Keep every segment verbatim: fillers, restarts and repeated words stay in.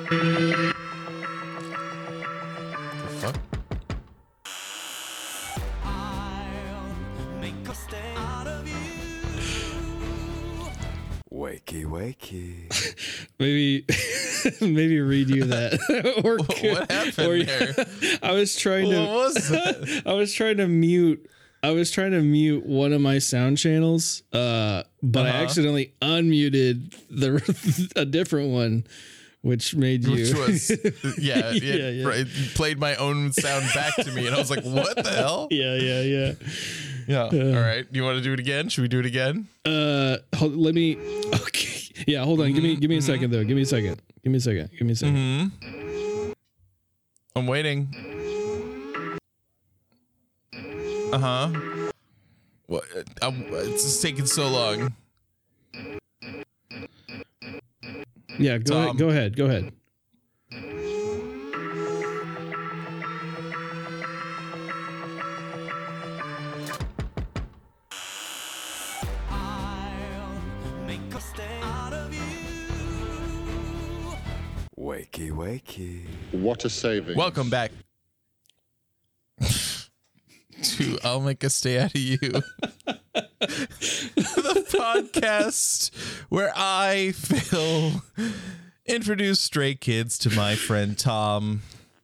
The fuck? Wakey, wakey. maybe, maybe redo that. or What happened or, there? I was trying to. What was that? I was trying to mute. I was trying to mute one of my sound channels, uh, but Uh-huh. I accidentally unmuted the a different one, which made you. Which was, yeah, Yeah, it, yeah. it played my own sound back to me, and I was like, what the hell? yeah, yeah, yeah. Yeah. All right. Do you want to do it again? Should we do it again? Uh, hold, let me. Okay. Yeah, hold on. Give me. Give me a second though. Give me a second. Give me a second. Give me a second. Mm-hmm. I'm waiting. Uh huh. What? I'm, it's just taking so long. Yeah. Go Tom. ahead. Go ahead. Go ahead. Wakey, wakey. What a saving. Welcome back to I'll Make a Stay Out of You, the podcast where I, Phil, introduce stray kids to my friend Tom.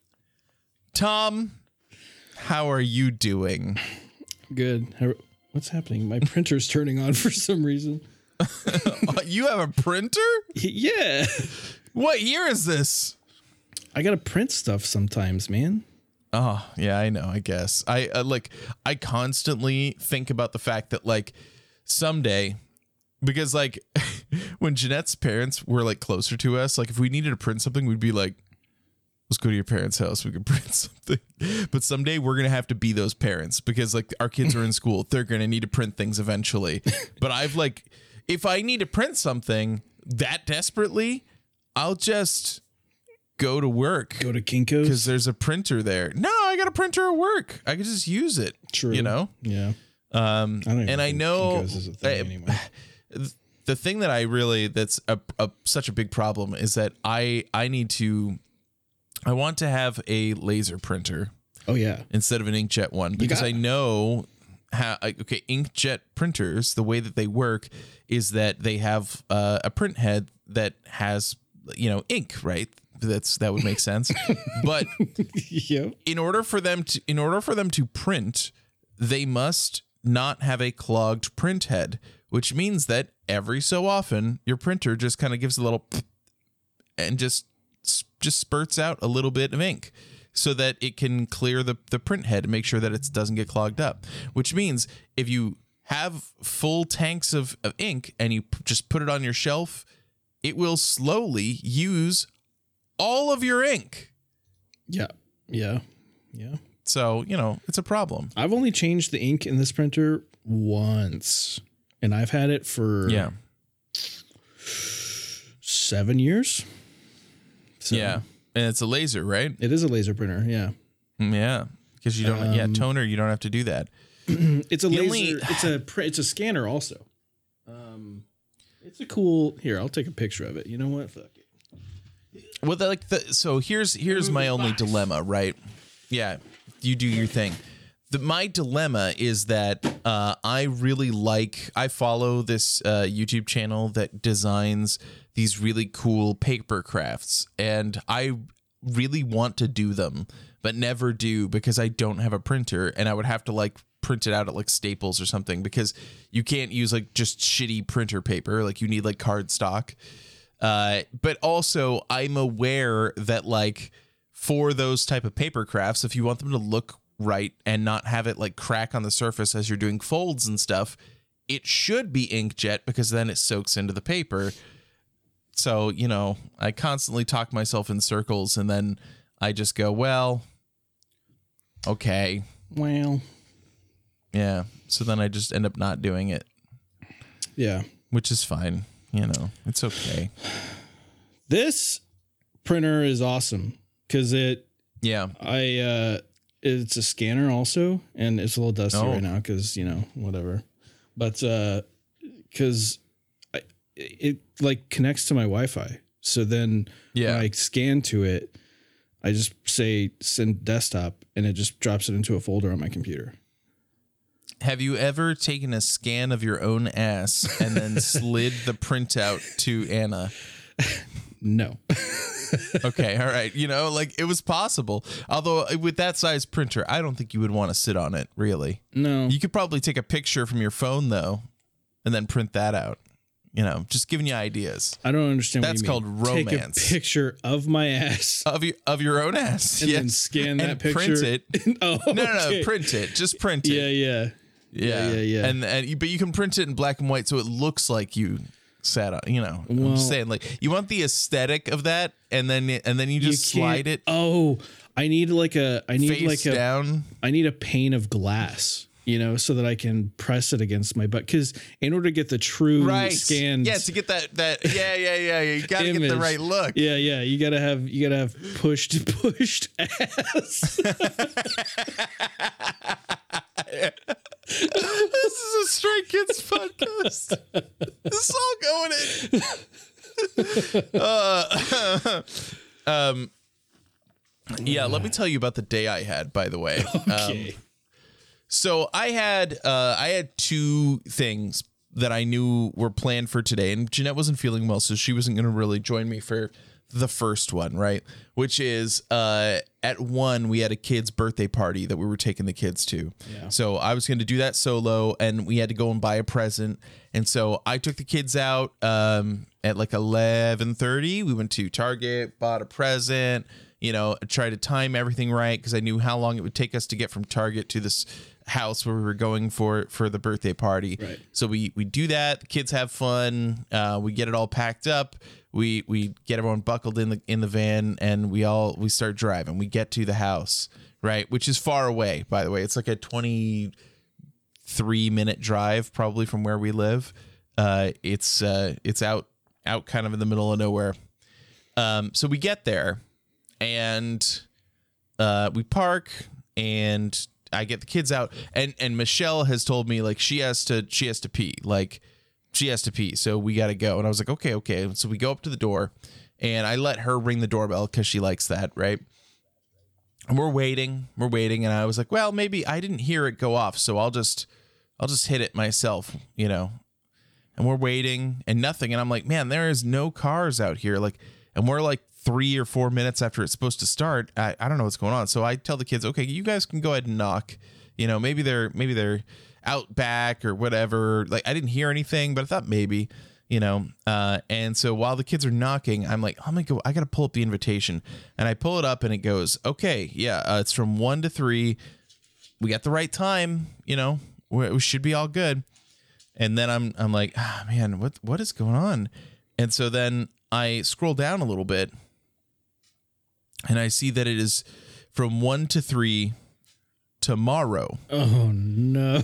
Tom, how are you doing? Good. How- What's happening? My printer's turning on for some reason. You have a printer? Yeah. What year is this? I gotta print stuff sometimes, man. Oh, yeah, I know, I guess. I uh, like I constantly think about the fact that like someday, because like when Jeanette's parents were like closer to us, like if we needed to print something, we'd be like, let's go to your parents' house, we can print something. But someday we're gonna have to be those parents because like our kids are in school, they're gonna need to print things eventually. But I've like, if I need to print something that desperately, I'll just go to work. Go to Kinko's. Because there's a printer there. No, I got a printer at work. I can just use it. True. You know? Yeah. Um, I don't even and I think know Kinko's is a thing I- anymore. the thing that I really, that's a, a such a big problem is that I, I need to, I want to have a laser printer Oh yeah. instead of an inkjet one because got- I know how, I- okay, inkjet printers, the way that they work is that they have uh, a print head that has, you know, ink, right? That's that would make sense. But Yep. in order for them to in order for them to print, they must not have a clogged print head, which means that every so often your printer just kind of gives a little and just just spurts out a little bit of ink so that it can clear the, the print head and make sure that it doesn't get clogged up. Which means if you have full tanks of, of ink and you p- just put it on your shelf, it will slowly use all of your ink. Yeah. Yeah. Yeah. So, you know, it's a problem. I've only changed the ink in this printer once, and I've had it for Yeah. seven years. So Yeah. And it's a laser, right? It is a laser printer. Yeah. Mm, Yeah. Because you don't, yeah, toner, you don't have to do that. It's a The laser. only- it's a pr- it's a scanner also. Um, it's a cool. Here, I'll take a picture of it. You know what? Fuck it. Well, the, like the, so here's, here's my only dilemma, right? Yeah. You do your thing. The, my dilemma is that uh, I really like, I follow this uh, YouTube channel that designs these really cool paper crafts, and I really want to do them, but never do because I don't have a printer, and I would have to like print it out at like Staples or something because you can't use like just shitty printer paper. Like you need like card stock. Uh, but also I'm aware that like for those type of paper crafts, if you want them to look right and not have it like crack on the surface as you're doing folds and stuff, it should be inkjet because then it soaks into the paper. So, you know, I constantly talk myself in circles and then I just go, well, okay. Well, Yeah. So then I just end up not doing it, yeah. which is fine. You know, it's okay. This printer is awesome because it. Yeah. I. uh It's a scanner also, and it's a little dusty Oh. right now because you know whatever, but uh because I it like connects to my Wi-Fi, So then Yeah. when I scan to it, I just say send desktop and it just drops it into a folder on my computer. Have you ever taken a scan of your own ass and then slid the printout to Anna? No. Okay, all right. You know, like it was possible. Although with that size printer, I don't think you would want to sit on it, really. No. You could probably take a picture from your phone, though, and then print that out. You know, just giving you ideas. I don't understand That's what you mean. called Take romance. a picture of my ass Of your, of your own ass. and yes. then scan that and picture. print it. oh, No, no, okay. no, print it. Just print it. Yeah, yeah. Yeah, yeah, yeah. And and you- but you can print it in black and white, so it looks like you sat on. You know, I'm Well- just saying, like you want the aesthetic of that, and then and then you just You can't- slide it Oh, I need like a I need face like a down. I need a pane of glass, you know, so that I can press it against my butt. Because in order to get the true Right. scanned, Yeah, to get that that yeah yeah yeah. You got to get the image. right look. yeah, yeah, you gotta have you gotta have pushed pushed ass. This is a Stray Kids podcast. This is all going in. uh, um, yeah, let me tell you about the day I had, by the way. Okay. Um, so I had uh, I had two things that I knew were planned for today, and Jeanette wasn't feeling well, so she wasn't going to really join me for the first one, right? Which is uh, at one, we had a kid's birthday party that we were taking the kids to. Yeah. So I was going to do that solo, and we had to go and buy a present. And so I took the kids out um, at like eleven thirty. We went to Target, bought a present, you know, tried to time everything right because I knew how long it would take us to get from Target to this house where we were going for for the birthday party. Right. So we we do that. The kids have fun. Uh, we get it all packed up. We we get everyone buckled in the in the van, and we all we start driving. We get to the house, right, which is far away. By the way, it's like a twenty-three minute drive probably from where we live. Uh, it's uh, it's out out kind of in the middle of nowhere. Um, so we get there, and uh, we park, and I get the kids out, and and Michelle has told me like she has to she has to pee, like she has to pee, so we got to go. And I was like, okay, okay. So we go up to the door, and I let her ring the doorbell because she likes that, right? And we're waiting, we're waiting, and I was like, well, maybe I didn't hear it go off, so I'll just I'll just hit it myself, you know. And we're waiting, and nothing, and I'm like, man, there is no cars out here, like, and we're like three or four minutes after it's supposed to start. I, I don't know what's going on. So I tell the kids, okay, you guys can go ahead and knock. You know, maybe they're maybe they're out back or whatever. Like I didn't hear anything, but I thought maybe, you know. Uh, and so while the kids are knocking, I'm like, oh my god, I gotta pull up the invitation, and I pull it up, and it goes, okay, yeah, uh, it's from one to three. We got the right time, you know. We, we should be all good. And then I'm I'm like, ah, man, what what is going on? And so then I scroll down a little bit, and I see that it is from one to three tomorrow. Oh no.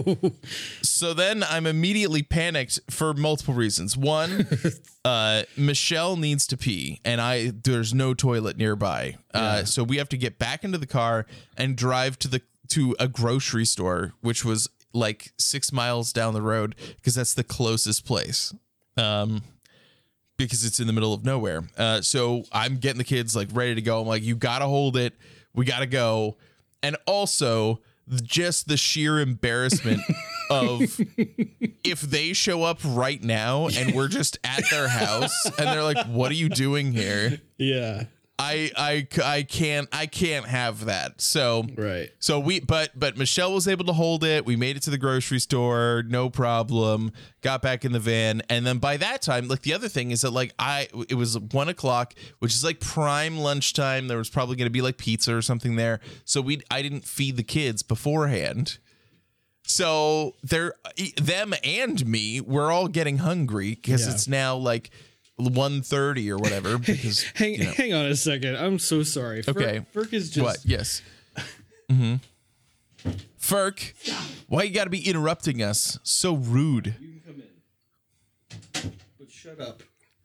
So then I'm immediately panicked for multiple reasons. One, uh, Michelle needs to pee, and I there's no toilet nearby. Uh, Yeah. so we have to get back into the car and drive to the to a grocery store, which was like six miles down the road because that's the closest place. Um, because it's in the middle of nowhere. Uh, so I'm getting the kids like ready to go. I'm like, you gotta hold it. We gotta go. And also just the sheer embarrassment of if they show up right now and we're just at their house and they're like, what are you doing here? Yeah. I, I, I can't, I can't have that. So, Right. so we, but, but Michelle was able to hold it. We made it to the grocery store, no problem, got back in the van. And then by that time, like the other thing is that like I, it was one o'clock, which is like prime lunchtime. There was probably going to be like pizza or something there. So we, I didn't feed the kids beforehand. So they're, them and me, we're all getting hungry because Yeah. it's now like one thirty or whatever because Hang you know. hang on a second. I'm so sorry. Ferk, Okay. Ferk is just What? Yes. Mm-hmm. Ferk, why you got to be interrupting us? So rude. You can come in. But shut up.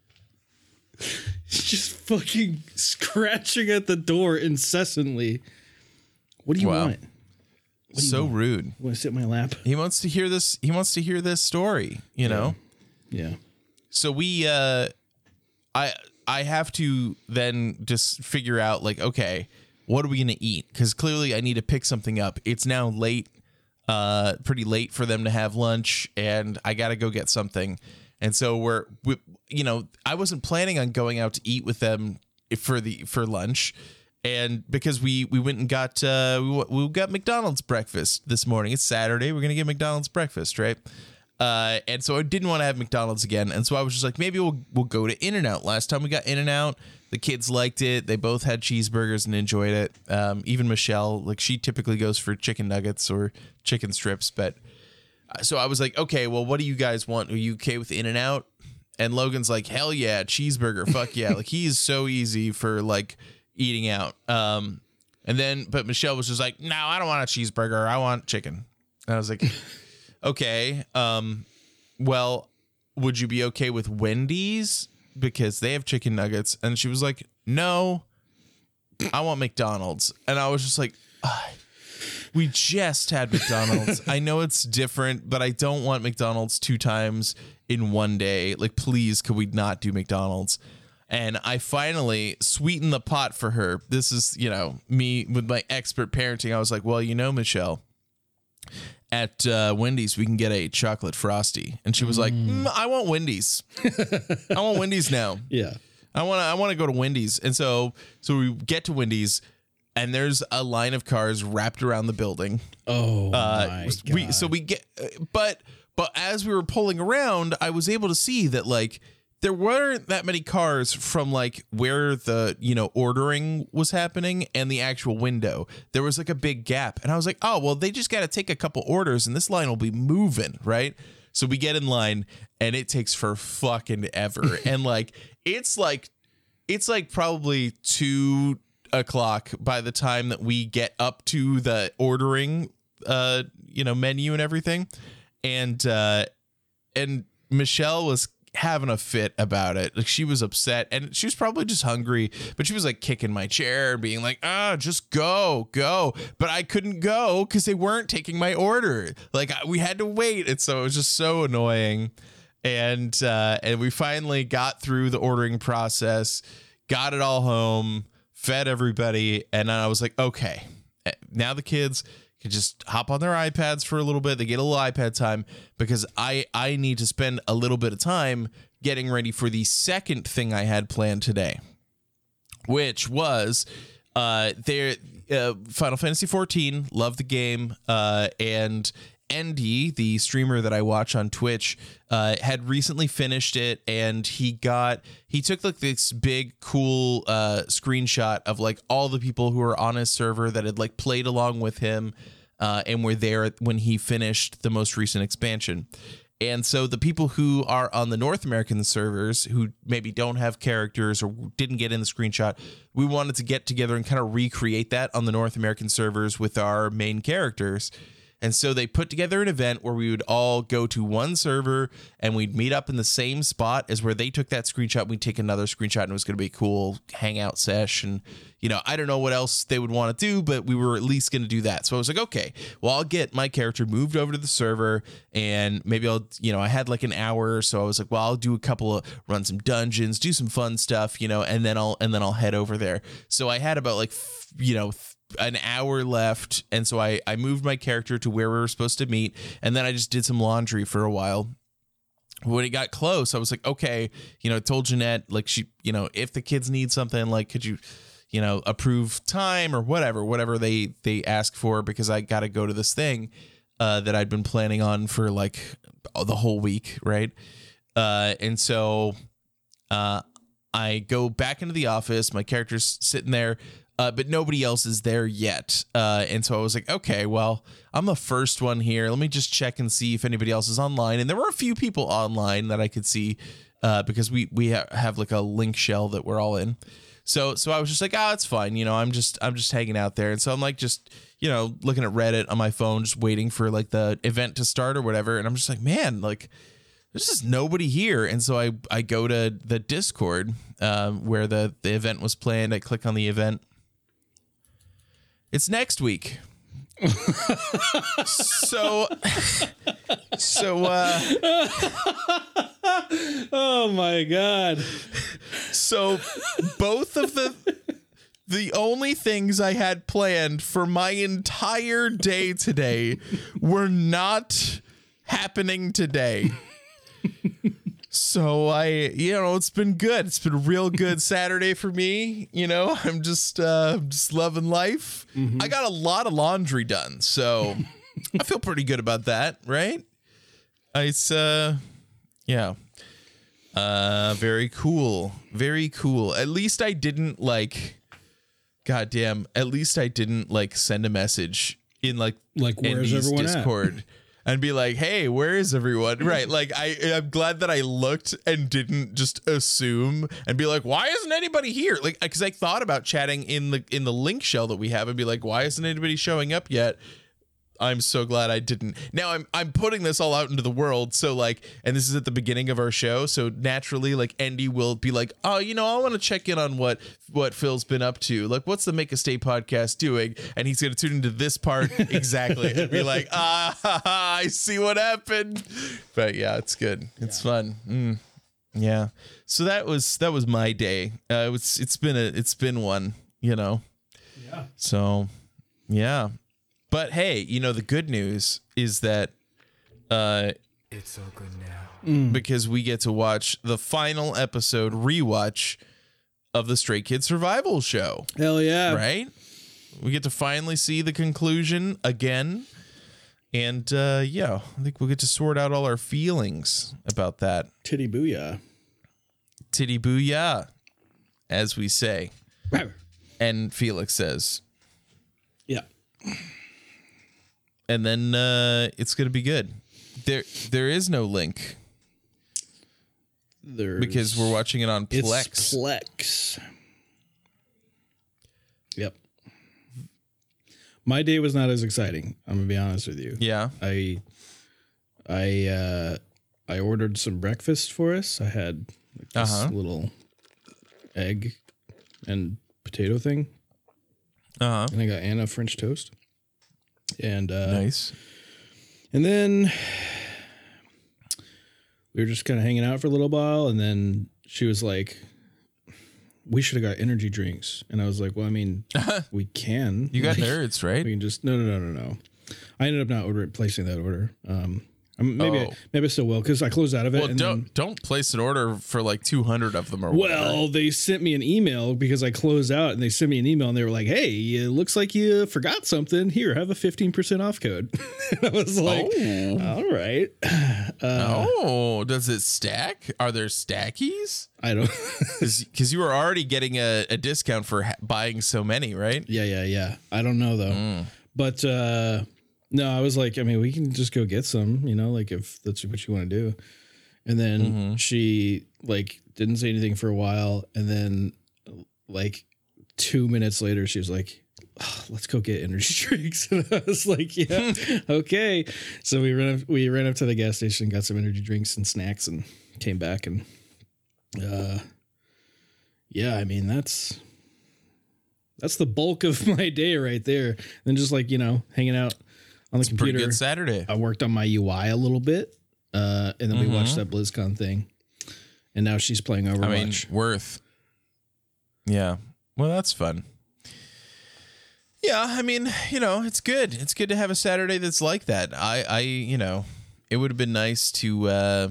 He's just fucking scratching at the door incessantly. What do you Wow. want? What do you So want? rude. You want to sit in my lap? He wants to hear this. He wants to hear this story. You know. Yeah. So we, uh, I I have to then just figure out like, okay, what are we going to eat? Because clearly I need to pick something up. It's now late, uh, pretty late for them to have lunch, and I got to go get something. And so we're, we, you know, I wasn't planning on going out to eat with them for the for lunch. And because we we went and got uh, we, we got McDonald's breakfast this morning. It's Saturday. We're going to get McDonald's breakfast, right? Uh, and so I didn't want to have McDonald's again. And so I was just like, maybe we'll we'll go to In-N-Out. Last time we got In-N-Out, the kids liked it. They both had cheeseburgers and enjoyed it. Um, even Michelle, like she typically goes for chicken nuggets or chicken strips. But so I was like, okay, well, what do you guys want? Are you okay with In-N-Out? And Logan's like, hell yeah, cheeseburger. Fuck yeah. Like he's so easy for like eating out. Um, and then, but Michelle was just like, no, I don't want a cheeseburger. I want chicken. And I was like, okay. Um, well, would you be okay with Wendy's? Because they have chicken nuggets. And she was like, no, I want McDonald's. And I was just like, ah, we just had McDonald's. I know it's different, but I don't want McDonald's two times in one day. Like, please, could we not do McDonald's? And I finally sweetened the pot for her. This is, you know, me with my expert parenting. I was like, well, you know, Michelle, at uh, Wendy's, we can get a chocolate frosty. And she was mm. like, mm, I want Wendy's. I want Wendy's now. Yeah. I want to I want to go to Wendy's. And so so we get to Wendy's, and there's a line of cars wrapped around the building. Oh, uh, my we God. So we get, but but as we were pulling around, I was able to see that like there weren't that many cars from like where the, you know, ordering was happening and the actual window. There was like a big gap, and I was like, oh well, they just got to take a couple orders, and this line will be moving, right? So we get in line, and it takes for fucking ever, and like it's like it's like probably two o'clock by the time that we get up to the ordering uh you know menu and everything, and uh and Michelle was having a fit about it. Like she was upset, and she was probably just hungry, but she was like kicking my chair, being like, ah, just go go but I couldn't go because they weren't taking my order. Like we had to wait, and so it was just so annoying. And uh and we finally got through the ordering process, got it all home, fed everybody, and then I was like, okay, now the kids can just hop on their iPads for a little bit. They get a little iPad time because I, I need to spend a little bit of time getting ready for the second thing I had planned today, which was uh, their uh, Final Fantasy fourteen. Love the game. Uh, and Andy, the streamer that I watch on Twitch, uh, had recently finished it, and he got he took like this big cool uh, screenshot of like all the people who were on his server that had like played along with him uh, and were there when he finished the most recent expansion. And so the people who are on the North American servers who maybe don't have characters or didn't get in the screenshot, we wanted to get together and kind of recreate that on the North American servers with our main characters. And so they put together an event where we would all go to one server and we'd meet up in the same spot as where they took that screenshot. We'd take another screenshot, and it was going to be a cool hangout sesh. And, you know, I don't know what else they would want to do, but we were at least going to do that. So I was like, okay, well, I'll get my character moved over to the server, and maybe I'll, you know, I had like an hour. So I was like, well, I'll do a couple of, run some dungeons, do some fun stuff, you know, and then I'll, and then I'll head over there. So I had about like, you know, an hour left, and so I, I moved my character to where we were supposed to meet, and then I just did some laundry for a while. When it got close, I was like, okay, you know, I told Jeanette, like, she, you know, if the kids need something, like, could you, you know, approve time or whatever, whatever they, they ask for, because I got to go to this thing uh, that I'd been planning on for like the whole week, right? Uh, and so uh, I go back into the office, my character's sitting there, Uh, but nobody else is there yet. Uh, and so I was like, okay, well, I'm the first one here. Let me just check and see if anybody else is online. And there were a few people online that I could see uh, because we we ha- have like a link shell that we're all in. So so I was just like, oh, it's fine. You know, I'm just I'm just hanging out there. And so I'm like just, you know, looking at Reddit on my phone, just waiting for like the event to start or whatever. And I'm just like, man, like, there's just nobody here. And so I, I go to the Discord uh, where the, the event was planned. I click on the event. It's next week. so, so, uh, Oh my god. So both of the the only things I had planned for my entire day today were not happening today. So I, you know, it's been good. It's been a real good Saturday for me. You know, I'm just, uh, just loving life. Mm-hmm. I got a lot of laundry done, so I feel pretty good about that, right? It's, uh, yeah, uh, very cool, very cool. At least I didn't like, goddamn. At least I didn't like send a message in like like where's Envy's everyone Discord. at? And be like, hey, where is everyone? Right. Like, I, I'm glad that I looked and didn't just assume and be like, why isn't anybody here? Like, because I thought about chatting in the in the link shell that we have and be like, why isn't anybody showing up yet? I'm so glad I didn't. Now I'm I'm putting this all out into the world. So like, and this is at the beginning of our show. So naturally, like Andy will be like, oh, you know, I want to check in on what what Phil's been up to. Like, what's the Make a Stay podcast doing? And he's gonna tune into this part exactly and be like, ah, ha, ha, I see what happened. But yeah, it's good. It's yeah. fun. Mm, yeah. So that was that was my day. Uh, it was it's been a it's been one. You know. Yeah. So, yeah. But hey, you know, the good news is that uh, it's all good now because we get to watch the final episode rewatch of the Stray Kids Survival Show. Hell yeah. Right? We get to finally see the conclusion again. And uh, yeah, I think we'll get to sort out all our feelings about that. Titty booyah. Titty booyah, as we say. And Felix says. Yeah. And then uh, it's going to be good. There, there is no link. There's, because we're watching it on Plex. It's Plex. Yep. My day was not as exciting. I'm gonna be honest with you. Yeah. I, I, uh, I ordered some breakfast for us. I had like this uh-huh. little egg and potato thing. Uh huh. And I got Anna French toast. And uh, nice. And then we were just kind of hanging out for a little while, and then she was like, "We should have got energy drinks." And I was like, "Well, I mean, we can. You got like, nerds, right? We can just no, no, no, no, no." I ended up not ordering, placing that order. Um, I'm, maybe, oh. I, maybe I still will because I closed out of it. Well, and don't then, don't place an order for like two hundred of them or well, whatever. they sent me an email because I closed out, and they sent me an email, and they were like, "Hey, it looks like you forgot something. Here, have a fifteen percent off code." And I was like, oh. "All right." Uh, oh, does it stack? Are there stackies? I don't, because you were already getting a, a discount for ha- buying so many, right? Yeah, yeah, yeah. I don't know though, mm. but. uh No, I was like, I mean, we can just go get some, you know, like if that's what you want to do. And then mm-hmm. she like didn't say anything for a while. And then like two minutes later, she was like, oh, let's go get energy drinks. And I was like, yeah, okay. So we ran up, we ran up to the gas station, got some energy drinks and snacks and came back. And uh, yeah, I mean, that's that's the bulk of my day right there. And then just like, you know, hanging out on the it's computer. Pretty good Saturday. I worked on my U I a little bit, uh, and then mm-hmm. we watched that BlizzCon thing, and now she's playing Overwatch. I mean, worth. Yeah, well, that's fun. Yeah, I mean, you know, it's good. It's good to have a Saturday that's like that. I, I, you know, it would have been nice to, uh,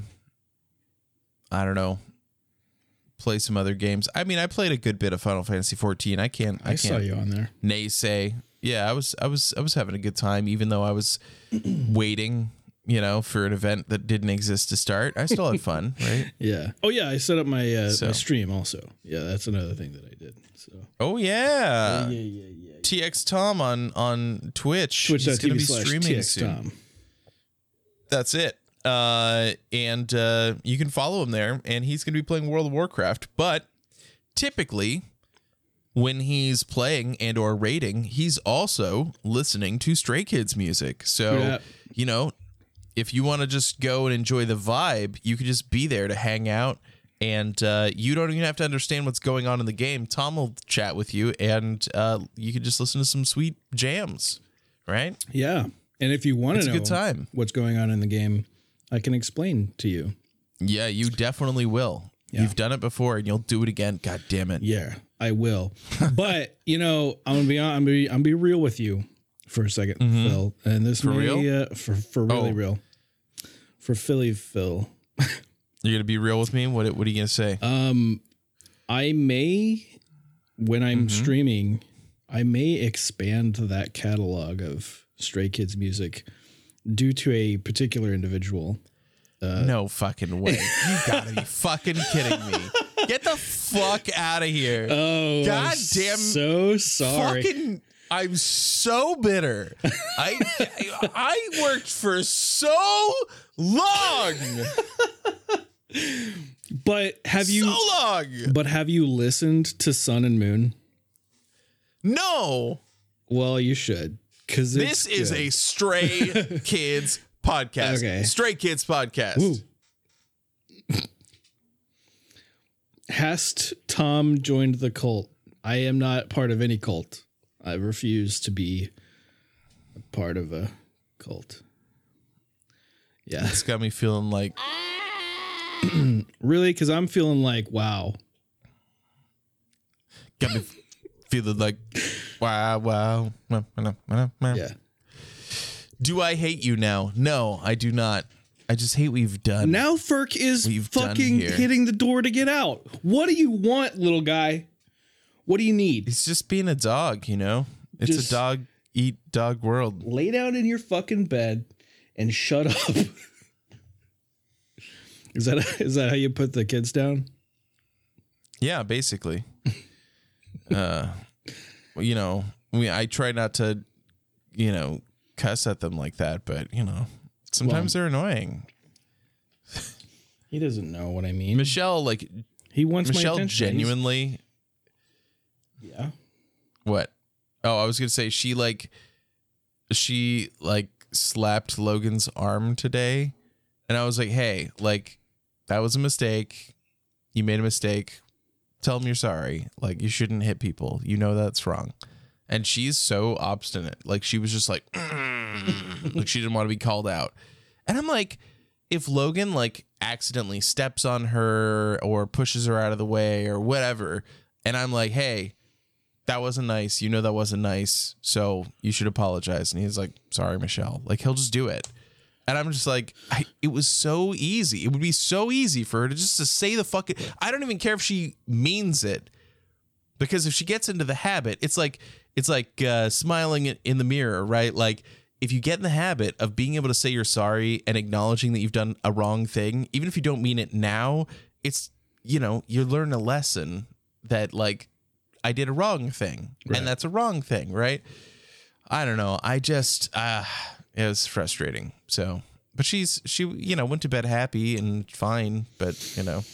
I don't know, play some other games. I mean, I played a good bit of Final Fantasy fourteen. I can't. I, I can't saw you on there. Naysay. Yeah, I was, I was, I was having a good time, even though I was waiting, you know, for an event that didn't exist to start. I still had fun, right? Yeah. Oh yeah, I set up my uh, so. my stream also. Yeah, that's another thing that I did. So. Oh yeah. Oh, yeah, yeah, yeah, yeah. T X Tom on on Twitch. Twitch He's going to be slash streaming T X soon. Tom. That's it. Uh, and uh, you can follow him there, and he's going to be playing World of Warcraft. But typically, when he's playing and or raiding, he's also listening to Stray Kids music. So, yeah. you know, if you want to just go and enjoy the vibe, you could just be there to hang out. And uh, you don't even have to understand what's going on in the game. Tom will chat with you, and uh, you can just listen to some sweet jams, right? Yeah. And if you want to know a good time. what's going on in the game, I can explain to you. Yeah, you definitely will. Yeah. You've done it before, and you'll do it again. God damn it. Yeah, I will. But you know, I'm gonna be on, I'm gonna be, I'm gonna be real with you for a 2nd Mhm. Phil. And this For may, real? Uh, for for really Oh. real. For Philly, Phil. You're gonna be real with me. What What are you gonna say? Um, I may, when I'm Mhm. streaming, I may expand that catalog of Stray Kids music due to a particular individual. Uh, no fucking way. You gotta be fucking kidding me. Get the fuck out of here. Oh, God I'm damn- so sorry. Fucking, I'm so bitter. I I worked for so long. But have you? so long? But have you listened to Sun and Moon? No. Well, you should, because This is a Stray Kids podcast. Okay. Stray Kids podcast. Woo. Hast Tom joined the cult? I am not part of any cult. I refuse to be a part of a cult. Yeah, It's got me feeling like really, because I'm feeling like, wow. got me feeling like wow wow. Yeah, Do I hate you now? No, I do not. I just hate what you've done. now Ferk is We've done fucking here. hitting the door to get out. What do you want, little guy? What do you need? He's just being a dog, you know? It's Just- a dog eat dog world. Lay down in your fucking bed and shut up. Is that is that how you put the kids down? Yeah, basically. uh well, you know, we I try not to, you know, cuss at them like that, but you know, sometimes they're annoying. He doesn't know what I mean. Michelle, like He wants my Michelle attention. genuinely He's- yeah. what? Oh, I was gonna say she like she like slapped Logan's arm today, and I was like, hey, like that was a mistake. You made a mistake. Tell him you're sorry. Like you shouldn't hit people. You know that's wrong. And she's so obstinate. Like she was just like, "Mm." Like she didn't want to be called out. And I'm like, if Logan like accidentally steps on her or pushes her out of the way or whatever, and I'm like, hey, that wasn't nice. You know that wasn't nice. So you should apologize. And he's like, sorry, Michelle. Like he'll just do it. And I'm just like, I, it was so easy. It would be so easy for her to just to say the fucking. I don't even care if she means it, because if she gets into the habit, it's like it's like uh, smiling in the mirror, right? Like if you get in the habit of being able to say you're sorry and acknowledging that you've done a wrong thing, even if you don't mean it now, it's, you know, you learn a lesson that like I did a wrong thing, Right. and that's a wrong thing, right? I don't know. I just uh it was frustrating. So, but she's she you know went to bed happy and fine, but you know,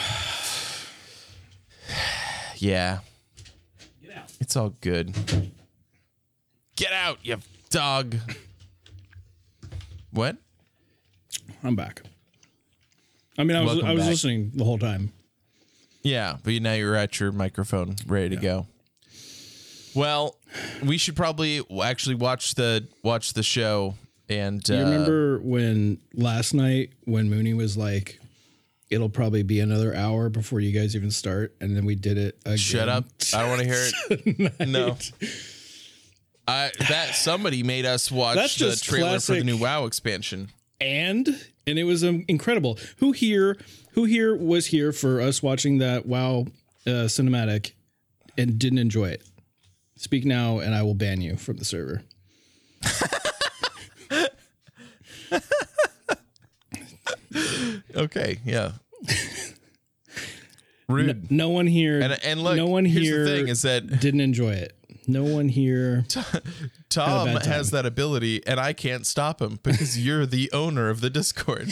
yeah, it's all good. Get out, you dog. What? I'm back. I mean, I was Welcome I was back. listening the whole time. Yeah, but now you're at your microphone, ready to go. Well, we should probably actually watch the watch the show. And Do you uh, remember when last night when Mooney was like, "It'll probably be another hour before you guys even start," and then we did it again. Shut up! I don't want to hear it. No, I that somebody made us watch That's the just trailer for the classic. new WoW expansion. and and it was um, incredible. Who here? Who here was here for us watching that WoW uh, cinematic and didn't enjoy it? Speak now, and I will ban you from the server. Okay, yeah. Rude. No one here. and and look, no one here's here the thing is that didn't enjoy it. No one here. Tom bad time. has that ability, and I can't stop him because you're the owner of the Discord.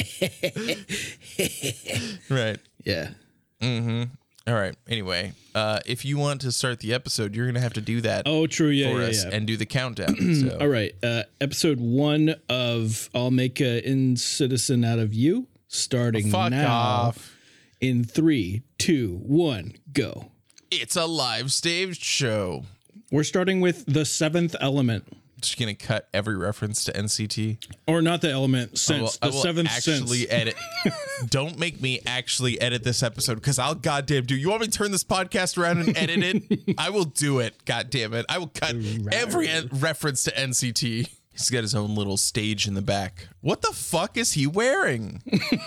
Right. Yeah. Mm-hmm. All right. Anyway, uh, if you want to start the episode, you're gonna have to do that Oh, true. Yeah. for Yeah. us yeah. and do the countdown. So. All right. Uh, episode one of I'll Make a In Citizen Out of You, starting Fuck now off. in three, two, one, go. It's a live stage show. We're starting with The Seventh Element. Just gonna cut every reference to N C T. Or not the element I sense. will, The I will seventh actually sense. edit. Don't make me actually edit this episode because I'll goddamn do. You want me to turn this podcast around and edit it? I will do it. God damn it! I will cut every en- reference to N C T. He's got his own little stage in the back. What the fuck is he wearing?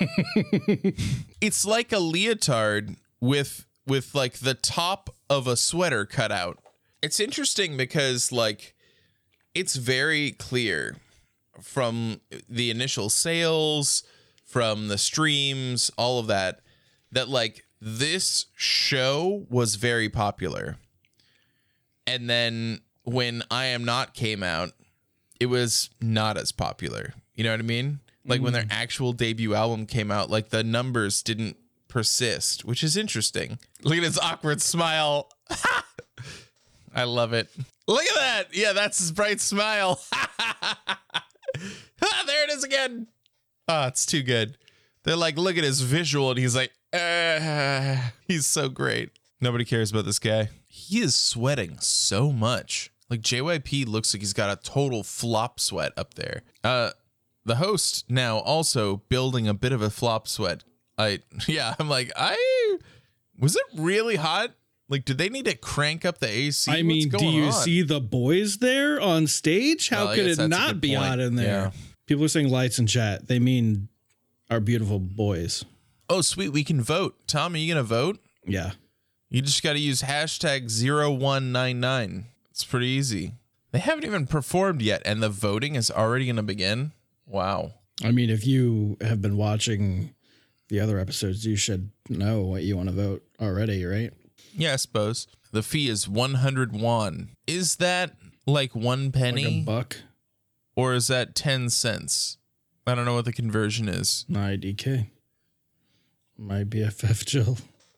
It's like a leotard with with like the top of a sweater cut out. It's interesting because like it's very clear from the initial sales, from the streams, all of that, that like this show was very popular. And then when I Am Not came out, it was not as popular. You know what I mean? Like mm. when their actual debut album came out, like the numbers didn't persist, which is interesting. Look at his awkward smile. I love it. Look at that. Yeah, that's his bright smile. There it is again. Oh, it's too good. They're like, look at his visual, and he's like, uh, he's so great. Nobody cares about this guy. He is sweating so much. Like J Y P looks like he's got a total flop sweat up there. Uh, the host now also building a bit of a flop sweat. I yeah, I'm like, I was it really hot? Like, did they need to crank up the A C? I mean, do you on? see the boys there on stage? How oh, could it not be point. hot in there? Yeah. People are saying lights in chat. They mean our beautiful boys. Oh, sweet. We can vote. Tom, are you going to vote? Yeah. You just got to use hashtag zero one nine nine. It's pretty easy. They haven't even performed yet, and the voting is already going to begin. Wow. I mean, if you have been watching the other episodes, you should know what you want to vote already, right? Yeah, I suppose. The fee is one hundred won. Is that like one penny? Like a buck? Or is that ten cents? I don't know what the conversion is. My D K. My B F F Jill.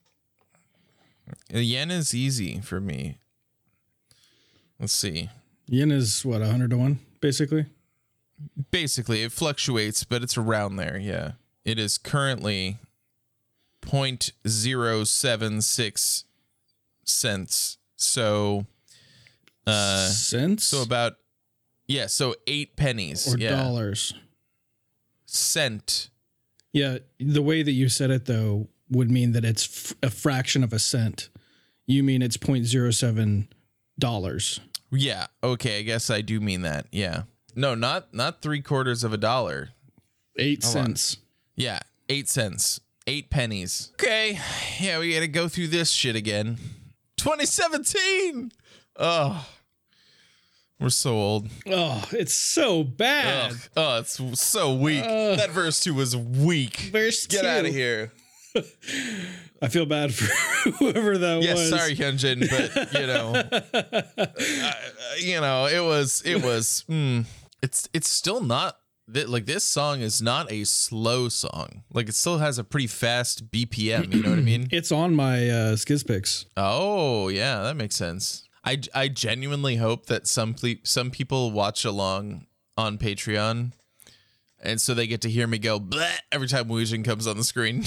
A yen is easy for me. Let's see. Yen is what, one hundred to one, basically? Basically, it fluctuates, but it's around there, yeah. It is currently zero point zero seven six cents. So uh cents? So about yeah, so eight pennies. Or yeah. dollars. Cent. Yeah, the way that you said it though would mean that it's f- a fraction of a cent. You mean it's zero point zero seven dollars. Yeah, okay, I guess I do mean that. Yeah. No, not not three quarters of a dollar. Eight Hold cents. On. Yeah, eight cents. Eight pennies. Okay, yeah, we gotta go through this shit again. twenty seventeen! Oh, we're so old. Oh, it's so bad. Ugh. Oh, it's so weak. Uh, that verse two was weak. Verse Get two. out of here. I feel bad for whoever that yeah, was. Yeah, sorry, Hyunjin, but you know, uh, you know, it was, it was. Mm, it's, it's still not that like this song is not a slow song. Like it still has a pretty fast B P M. You know what I mean? It's on my uh, Skizpicks. Oh yeah, that makes sense. I, I genuinely hope that some ple- some people watch along on Patreon. And so they get to hear me go bleh every time Woojin comes on the screen.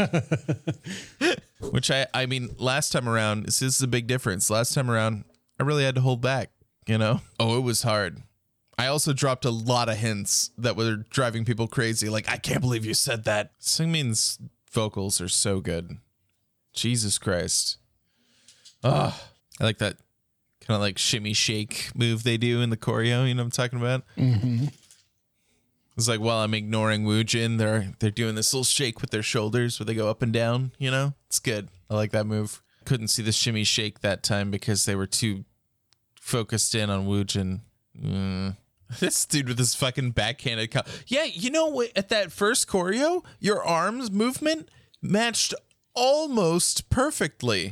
Which I, I mean, last time around, this is a big difference. Last time around, I really had to hold back, you know? Oh, it was hard. I also dropped a lot of hints that were driving people crazy. Like, I can't believe you said that. Seungmin's vocals are so good. Jesus Christ. Oh, I like that kind of like shimmy shake move they do in the choreo. You know what I'm talking about? Mm-hmm. It's like while I'm ignoring Woojin, they're they're doing this little shake with their shoulders where they go up and down, you know? It's good. I like that move. Couldn't see the shimmy shake that time because they were too focused in on Woojin. Mm. This dude with his fucking backhanded co- Yeah, you know, at that first choreo, your arms movement matched almost perfectly.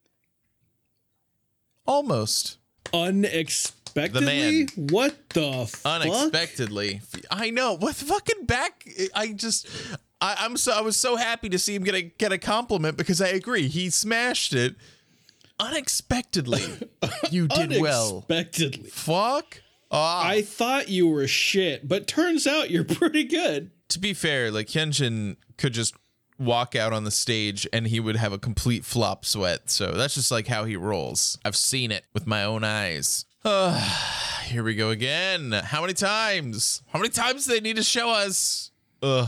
Almost. Unexpected. The man. What the fuck? Unexpectedly. I know. What fucking back? I just, I, I'm so, I was so happy to see him get a get a compliment because I agree. He smashed it unexpectedly. You did well. Unexpectedly. Fuck. Oh. I thought you were shit, but turns out you're pretty good. To be fair, like Hyunjin could just walk out on the stage and he would have a complete flop sweat. So that's just like how he rolls. I've seen it with my own eyes. Uh, here we go again. How many times? How many times do they need to show us? Ugh.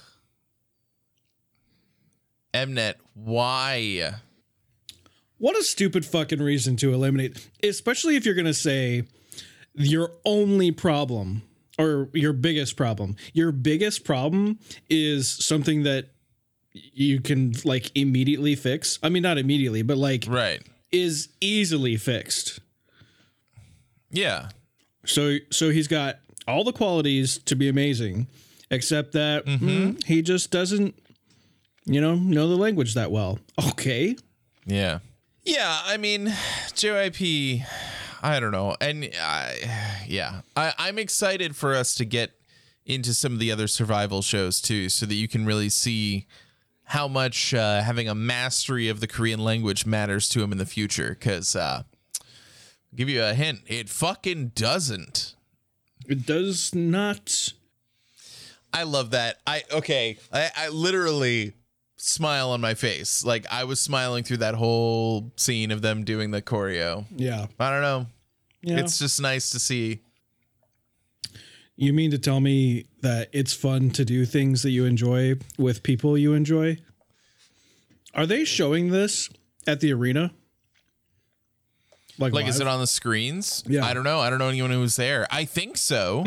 Mnet, why? What a stupid fucking reason to eliminate, especially if you're going to say your only problem or your biggest problem. Your biggest problem is something that you can like immediately fix. I mean, not immediately, but like right. is easily fixed. Yeah. So so he's got all the qualities to be amazing, except that mm-hmm. mm, he just doesn't, you know, know the language that well. Okay. Yeah. Yeah, I mean, J Y P, I don't know. And I, yeah, I, I'm excited for us to get into some of the other survival shows too, so that you can really see how much uh, having a mastery of the Korean language matters to him in the future. Because, uh, give you a hint, it fucking doesn't. It does not. I love that. I, okay, I, I literally smile on my face. Like I was smiling through that whole scene of them doing the choreo. Yeah. I don't know. Yeah. It's just nice to see. You mean to tell me that it's fun to do things that you enjoy with people you enjoy? Are they showing this at the arena? Like, like live? Is it on the screens? Yeah. I don't know. I don't know anyone who was there. I think so.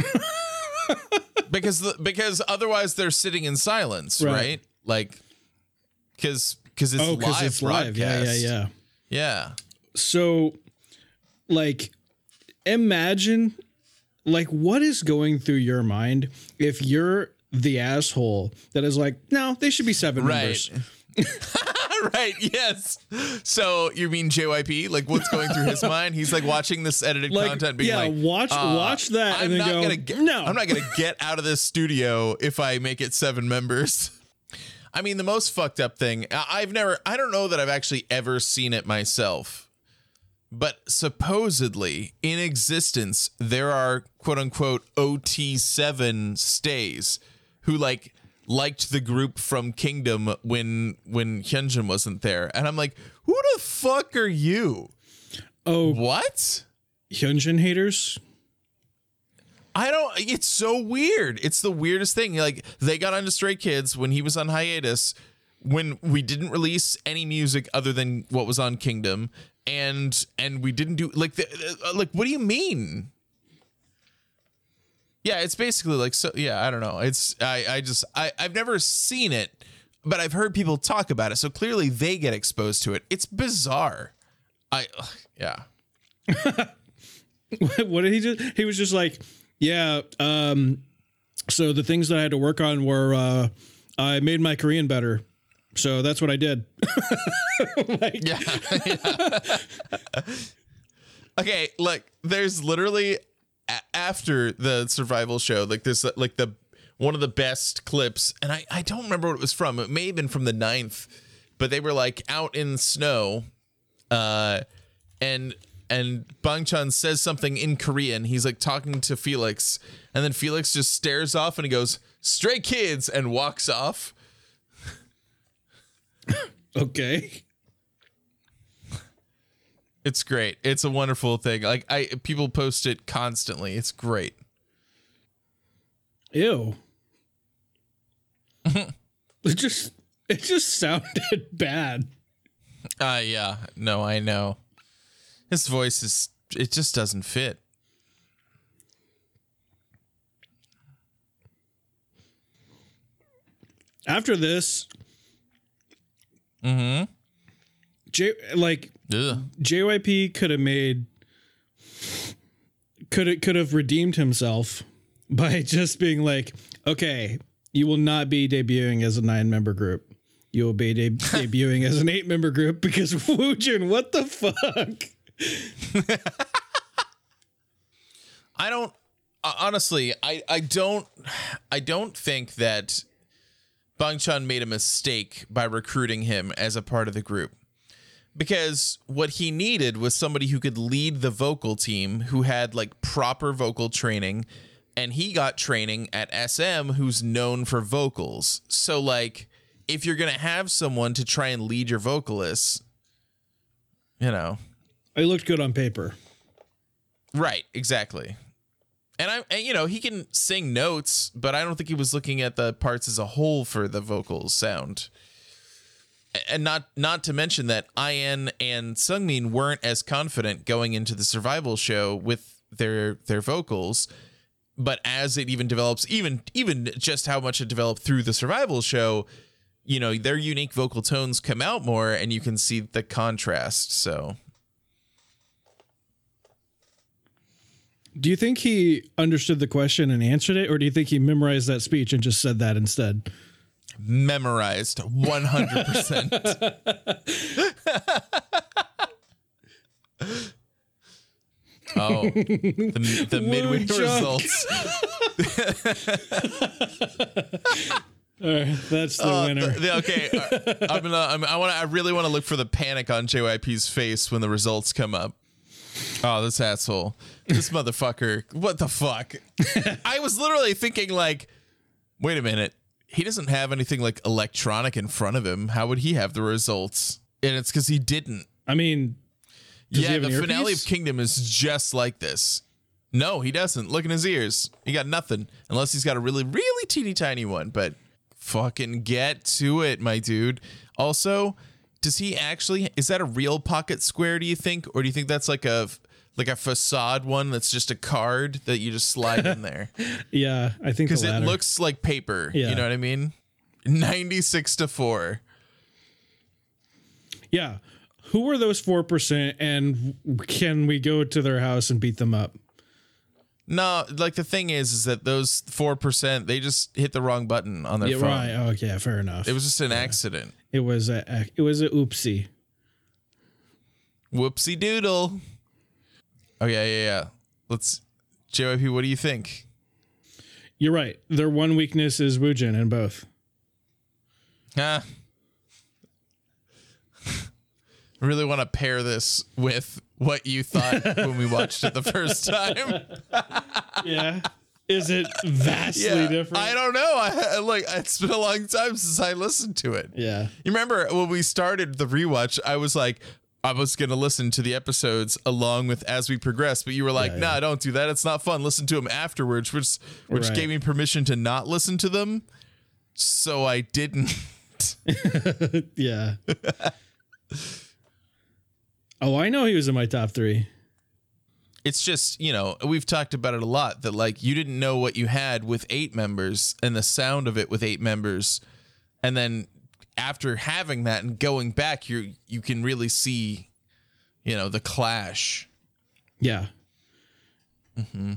because the, because otherwise they're sitting in silence, right? right? Like because because it's oh, live it's broadcast. live. Yeah, yeah, yeah. Yeah. So like imagine like what is going through your mind if you're the asshole that is like, no, they should be seven right. members. Right, yes. So you mean J Y P? Like what's going through his mind? He's like watching this edited like, content being yeah, like, watch uh, watch that I'm and then not go, gonna get, no. I'm not going to get out of this studio if I make it seven members. I mean, the most fucked up thing, I've never, I don't know that I've actually ever seen it myself, but supposedly in existence, there are quote unquote O T seven stays who like liked the group from Kingdom when when Hyunjin wasn't there. And I'm like, who the fuck are you? Oh, what? Hyunjin haters? I don't, it's so weird. It's the weirdest thing. Like they got onto Stray Kids when he was on hiatus, when we didn't release any music other than what was on Kingdom. And, and we didn't do like, the, uh, like, what do you mean? Yeah, it's basically like, so yeah, I don't know. It's, I, I just, I, I've never seen it, but I've heard people talk about it. So clearly they get exposed to it. It's bizarre. I, ugh, yeah. What did he just, he was just like, yeah. Um, so the things that I had to work on were, uh, I made my Korean better. So that's what I did. Like, yeah. yeah. Okay. Like there's literally a- after the survival show, like this, like the, one of the best clips. And I, I don't remember what it was from. It may have been from the ninth, but they were like out in snow. Uh, and, and Bangchan says something in Korean. He's like talking to Felix, and then Felix just stares off and he goes, "Stray Kids," and walks off. Okay. It's great. It's a wonderful thing. Like I, people post it constantly. It's great. Ew. It just, it just sounded bad. Uh, yeah, no, I know. His voice is, it just doesn't fit. After this, Mm-hmm. J, like Ugh. J Y P could have made, could have, could have redeemed himself by just being like, okay, you will not be debuting as a nine member group. You will be de- debuting as an eight member group because Woojin, what the fuck? I don't uh, honestly, I, I don't I don't think that Bangchan made a mistake by recruiting him as a part of the group, because what he needed was somebody who could lead the vocal team, who had like proper vocal training, and he got training at S M who's known for vocals. So like if you're going to have someone to try and lead your vocalists, you know, It looked good on paper. Right, exactly. And I, and, you know, he can sing notes, but I don't think he was looking at the parts as a whole for the vocals sound. And not not to mention that Ian and Sungmin weren't as confident going into the survival show with their their vocals. But as it even develops, even even just how much it developed through the survival show, you know, their unique vocal tones come out more, and you can see the contrast. So, do you think he understood the question and answered it, or do you think he memorized that speech and just said that instead? Memorized one hundred percent. Oh, the, the midway results. All right, that's the uh, winner. The, the, okay, uh, I'm gonna. I'm, I want. I really want to look for the panic on J Y P's face when the results come up. Oh, this asshole, this motherfucker! What the fuck? I was literally thinking, like, wait a minute. He doesn't have anything like electronic in front of him. How would he have the results? And it's because he didn't. I mean. Does yeah, the finale of Kingdom is just like this. No, he doesn't. Look in his ears. He got nothing. Unless he's got a really, really teeny tiny one. But fucking get to it, my dude. Also, does he actually... Is that a real pocket square, do you think? Or do you think that's like a like a facade one that's just a card that you just slide in there? Yeah, I think because it looks like paper. Yeah. You know what I mean? ninety-six to four. Yeah. Who are those four percent, and can we go to their house and beat them up? No, like the thing is, is that those four percent, they just hit the wrong button on their yeah, phone. Right. Oh, yeah, fair enough. It was just an yeah. accident. It was a, it was a oopsie. Whoopsie doodle. Oh, yeah, yeah, yeah. Let's, J Y P, what do you think? You're right. Their one weakness is Woojin in both. Huh. I really want to pair this with what you thought when we watched it the first time. Yeah. Is it vastly yeah, different? I don't know. I like it's been a long time since I listened to it. Yeah. You remember when we started the rewatch, I was like, I was going to listen to the episodes along with as we progress, but you were like, yeah, nah, yeah. don't do that. It's not fun. Listen to them afterwards, which which right. gave me permission to not listen to them. So I didn't. Yeah. Oh, I know he was in my top three. It's just, you know, we've talked about it a lot that like you didn't know what you had with eight members and the sound of it with eight members. And then after having that and going back, you you can really see, you know, the clash. Yeah. Mm-hmm.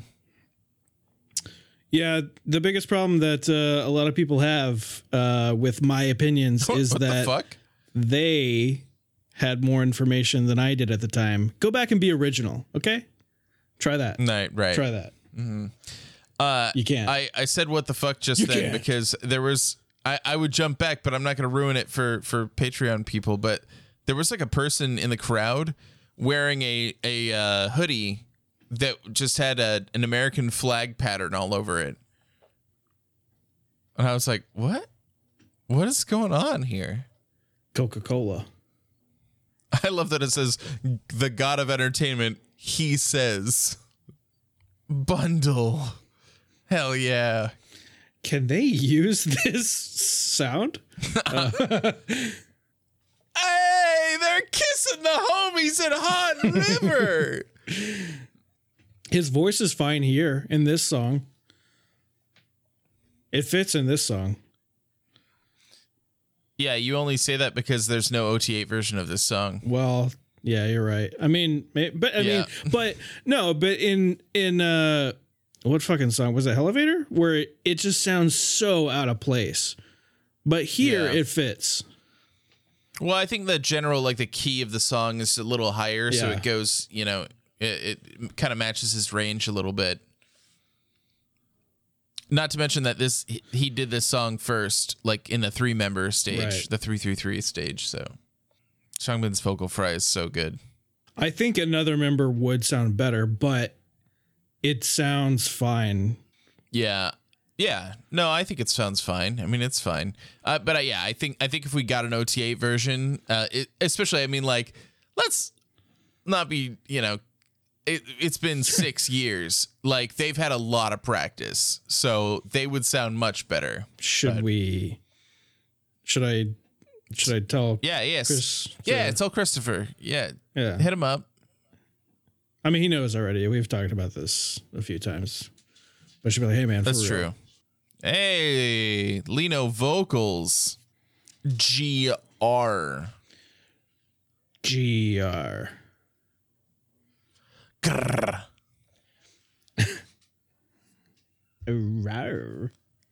Yeah. The biggest problem that uh, a lot of people have uh, with my opinions is what that the fuck? they had more information than I did at the time. Go back and be original. Okay. Try that. Right. Right. Try that. Mm-hmm. Uh, you can't. I, I said what the fuck just you then can't. because there was, I, I would jump back, but I'm not going to ruin it for, for Patreon people. But there was like a person in the crowd wearing a, a uh, hoodie that just had a, an American flag pattern all over it. And I was like, what? What is going on here? Coca-Cola. I love that it says the god of entertainment. He says bundle. Hell yeah. Can they use this sound? Uh, hey, they're kissing the homies at Hot River. His voice is fine here in this song. It fits in this song. Yeah, you only say that because there's no O T eight version of this song. Well, yeah, you're right. I mean, but I yeah. mean, but no, but in in uh, what fucking song was it? Elevator, where it, it just sounds so out of place. But here yeah. it fits. Well, I think the general like the key of the song is a little higher, yeah. so it goes. You know, it, it kind of matches his range a little bit. Not to mention that this he did this song first, like in the three member stage, right. the three three three stage. So Sungmin's vocal fry is so good. I think another member would sound better, but it sounds fine. Yeah, yeah. No, I think it sounds fine. I mean, it's fine. Uh, but uh, yeah, I think I think if we got an O T eight version, uh, it, especially, I mean, like, let's not be, you know, it, it's been six years. Like, they've had a lot of practice, so they would sound much better. Should but, we? Should I? Should I tell? Yeah. Yes. Chris to, yeah. Tell Christopher. Yeah. Yeah. Hit him up. I mean, he knows already. We've talked about this a few times. But she'd be like, "Hey, man, for That's real. true. Hey, Lino vocals. G R. G R. Grrr. Rawr.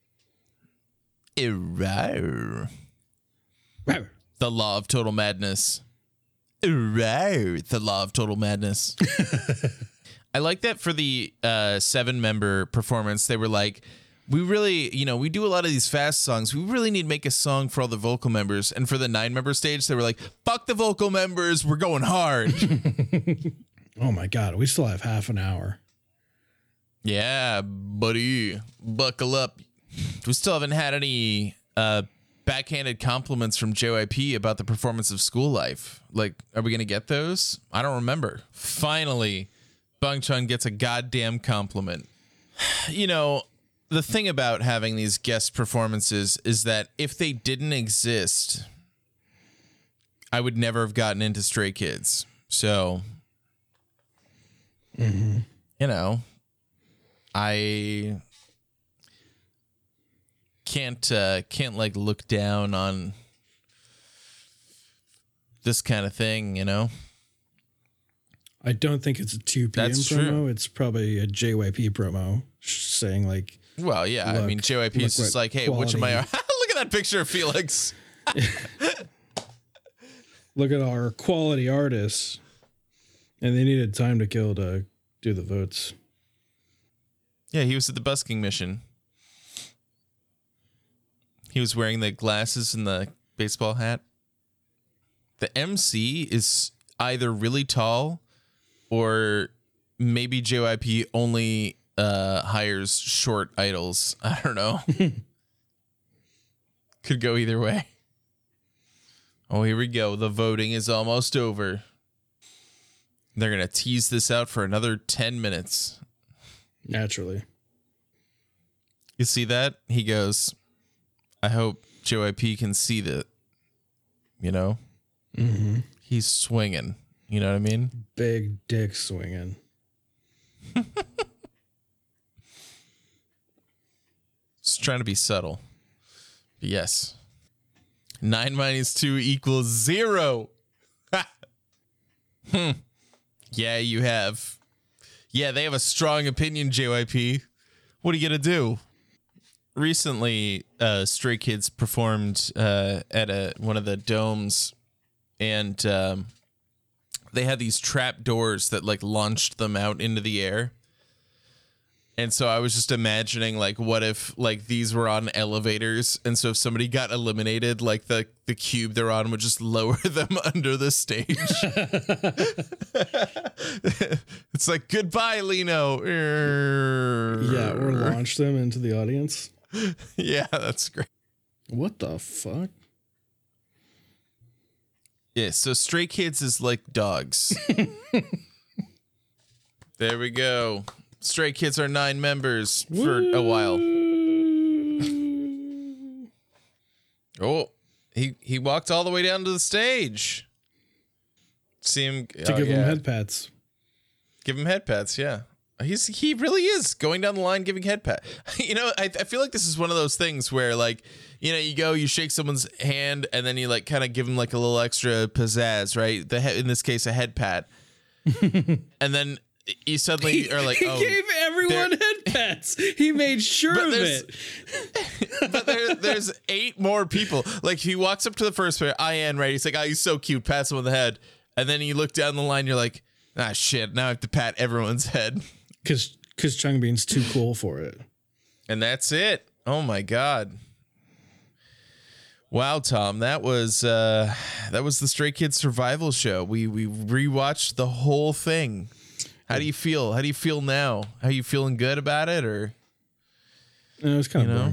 Rawr. Rawr. The law of total madness. Rawr. The law of total madness. I like that for the uh, seven member performance. They were like, we really, you know, we do a lot of these fast songs. We really need to make a song for all the vocal members. And for the nine member stage, they were like, fuck the vocal members. We're going hard. Oh my God. We still have half an hour. Yeah, buddy. Buckle up. We still haven't had any uh, backhanded compliments from J Y P about the performance of School Life. Like, are we going to get those? I don't remember. Finally, Bangchan gets a goddamn compliment. You know, the thing about having these guest performances is that if they didn't exist, I would never have gotten into Stray Kids. So, mm-hmm. you know, I can't uh, can't like look down on this kind of thing, you know. I don't think it's a two p.m. That's promo. true. It's probably a J Y P promo saying like, well, yeah, look, I mean, J Y P is just like, hey, which of my look at that picture of Felix. Look at our quality artists, and they needed time to kill to do the votes. Yeah, he was at the busking mission. He was wearing the glasses and the baseball hat. The M C is either really tall or maybe J Y P only uh, hires short idols. I don't know. Could go either way. Oh, here we go. The voting is almost over. They're going to tease this out for another ten minutes. Naturally. You see that? He goes, I hope J Y P can see that, you know? Mm-hmm. He's swinging. You know what I mean? Big dick swinging. Just trying to be subtle. But yes. Nine minus two equals zero. hmm. Yeah, you have. Yeah, they have a strong opinion, J Y P. What are you going to do? Recently, uh, Stray Kids performed uh, at a one of the domes, and um, they had these trap doors that like launched them out into the air. And so I was just imagining, like, what if like these were on elevators, and so if somebody got eliminated, like the the cube they're on would just lower them under the stage. It's like, goodbye, Lino. Yeah, or launch them into the audience. Yeah, that's great. What the fuck? Yeah, so Stray Kids is like dogs. There we go. Stray Kids are nine members for Woo! a while. Oh, he he walked all the way down to the stage. See him To oh, give yeah. them head pats. Give him head pats, yeah. He's he really is going down the line giving head pat. You know, I I feel like this is one of those things where, like, you know, you go, you shake someone's hand, and then you like kind of give them like a little extra pizzazz, right? The he- in this case, a head pat, and then you suddenly are like, He oh, gave everyone head pats. He made sure But of there's- it. but there, there's eight more people. Like, he walks up to the first pair, I N, right? He's like, oh, he's so cute, pats him on the head, and then you look down the line, you're like, ah, shit, now I have to pat everyone's head. Because because Changbean's too cool for it. And that's it. Oh my god. Wow, Tom, that was uh, that was the Stray Kids survival show. We we rewatched the whole thing. How do you feel? How do you feel now? Are you feeling good about it, or? No, it was kind You of know? boring.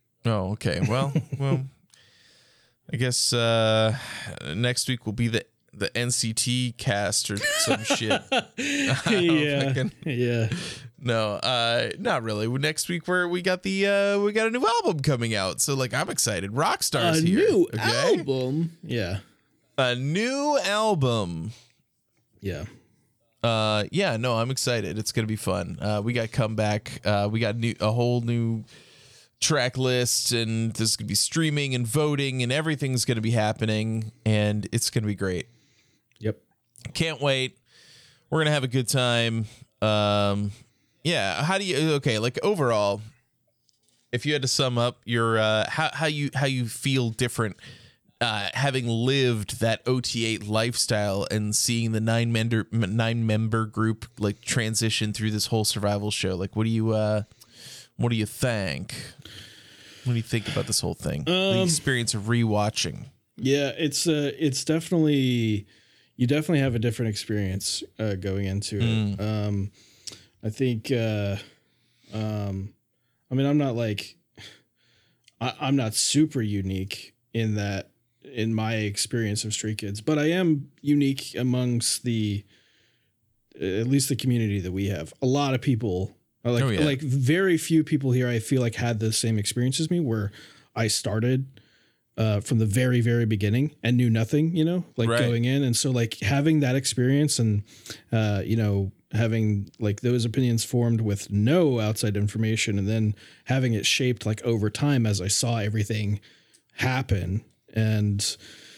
Oh, okay. Well, well, I guess uh, next week will be the the N C T cast or some shit. yeah, fucking, yeah. no, uh, not really. Next week we're we got the uh, we got a new album coming out, so like I'm excited. Rockstar's A here. new okay? album. Yeah, A new album. yeah. Uh, yeah, no, I'm excited. It's gonna be fun. Uh, we got comeback. Uh, we got new a whole new track list, and there's gonna be streaming and voting, and everything's gonna be happening, and it's gonna be great. Yep. Can't wait. We're gonna have a good time. Um, yeah. How do you? Okay, like overall, if you had to sum up your uh, how how you how you feel different. Uh, having lived that O T eight lifestyle and seeing the nine member nine member group like transition through this whole survival show, like what do you uh, what do you think? What do you think about this whole thing? Um, the experience of rewatching. Yeah, it's uh, it's definitely you definitely have a different experience uh, going into Mm. it. Um, I think. Uh, um, I mean, I'm not like I, I'm not super unique in that. In my experience of Stray Kids, but I am unique amongst the, at least the community that we have. A lot of people are like, Oh, yeah. like very few people here I feel like had the same experience as me where I started uh, from the very, very beginning and knew nothing, you know, like Right. going in. And so like having that experience and, uh, you know, having like those opinions formed with no outside information and then having it shaped like over time as I saw everything happen. And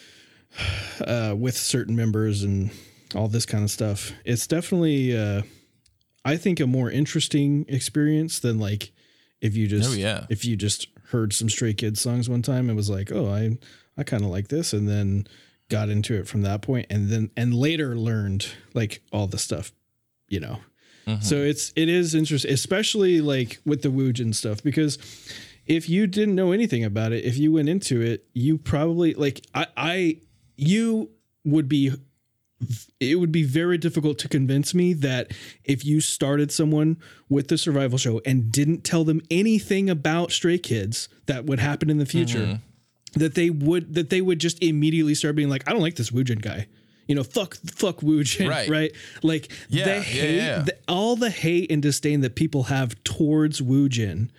uh, with certain members and all this kind of stuff, it's definitely, uh, I think, a more interesting experience than like if you just, Oh, yeah. if you just heard some Stray Kids songs one time and was like, oh, I, I kind of like this, and then got into it from that point, and then and later learned like all the stuff, you know. Mm-hmm. So it's it is interesting, especially like with the Woojin stuff, because if you didn't know anything about it, if you went into it, you probably like I, I you would be it would be very difficult to convince me that if you started someone with the survival show and didn't tell them anything about Stray Kids that would happen in the future, mm-hmm. that they would that they would just immediately start being like, I don't like this Woojin guy. You know, fuck, fuck Woojin, right? right? Like yeah, the yeah, hate, yeah. The, all the hate and disdain that people have towards Woojin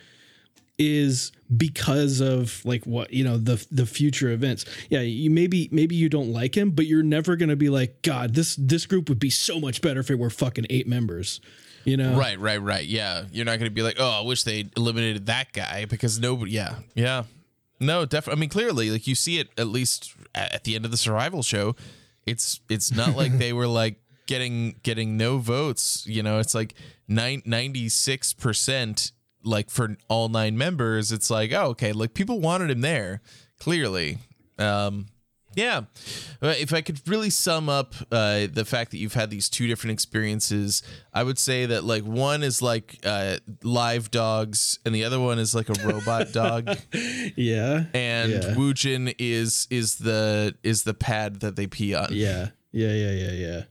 is because of like what, you know, the the future events. Yeah, you maybe maybe you don't like him, but you're never gonna be like, God, this this group would be so much better if it were fucking eight members. You know? Right, right, right. Yeah. You're not gonna be like, oh, I wish they eliminated that guy because nobody yeah. Yeah. No, definitely. I mean, clearly, like you see it at least at the end of the survival show. It's it's not like they were like getting getting no votes. You know, it's like nine, ninety-six percent like for all nine members. It's like, oh, okay, like people wanted him there, clearly. Um, yeah. If I could really sum up uh, the fact that you've had these two different experiences, I would say that like one is like uh, live dogs and the other one is like a robot dog. Yeah. And yeah. Woojin is is the is the pad that they pee on. Yeah. Yeah. Yeah. Yeah. Yeah.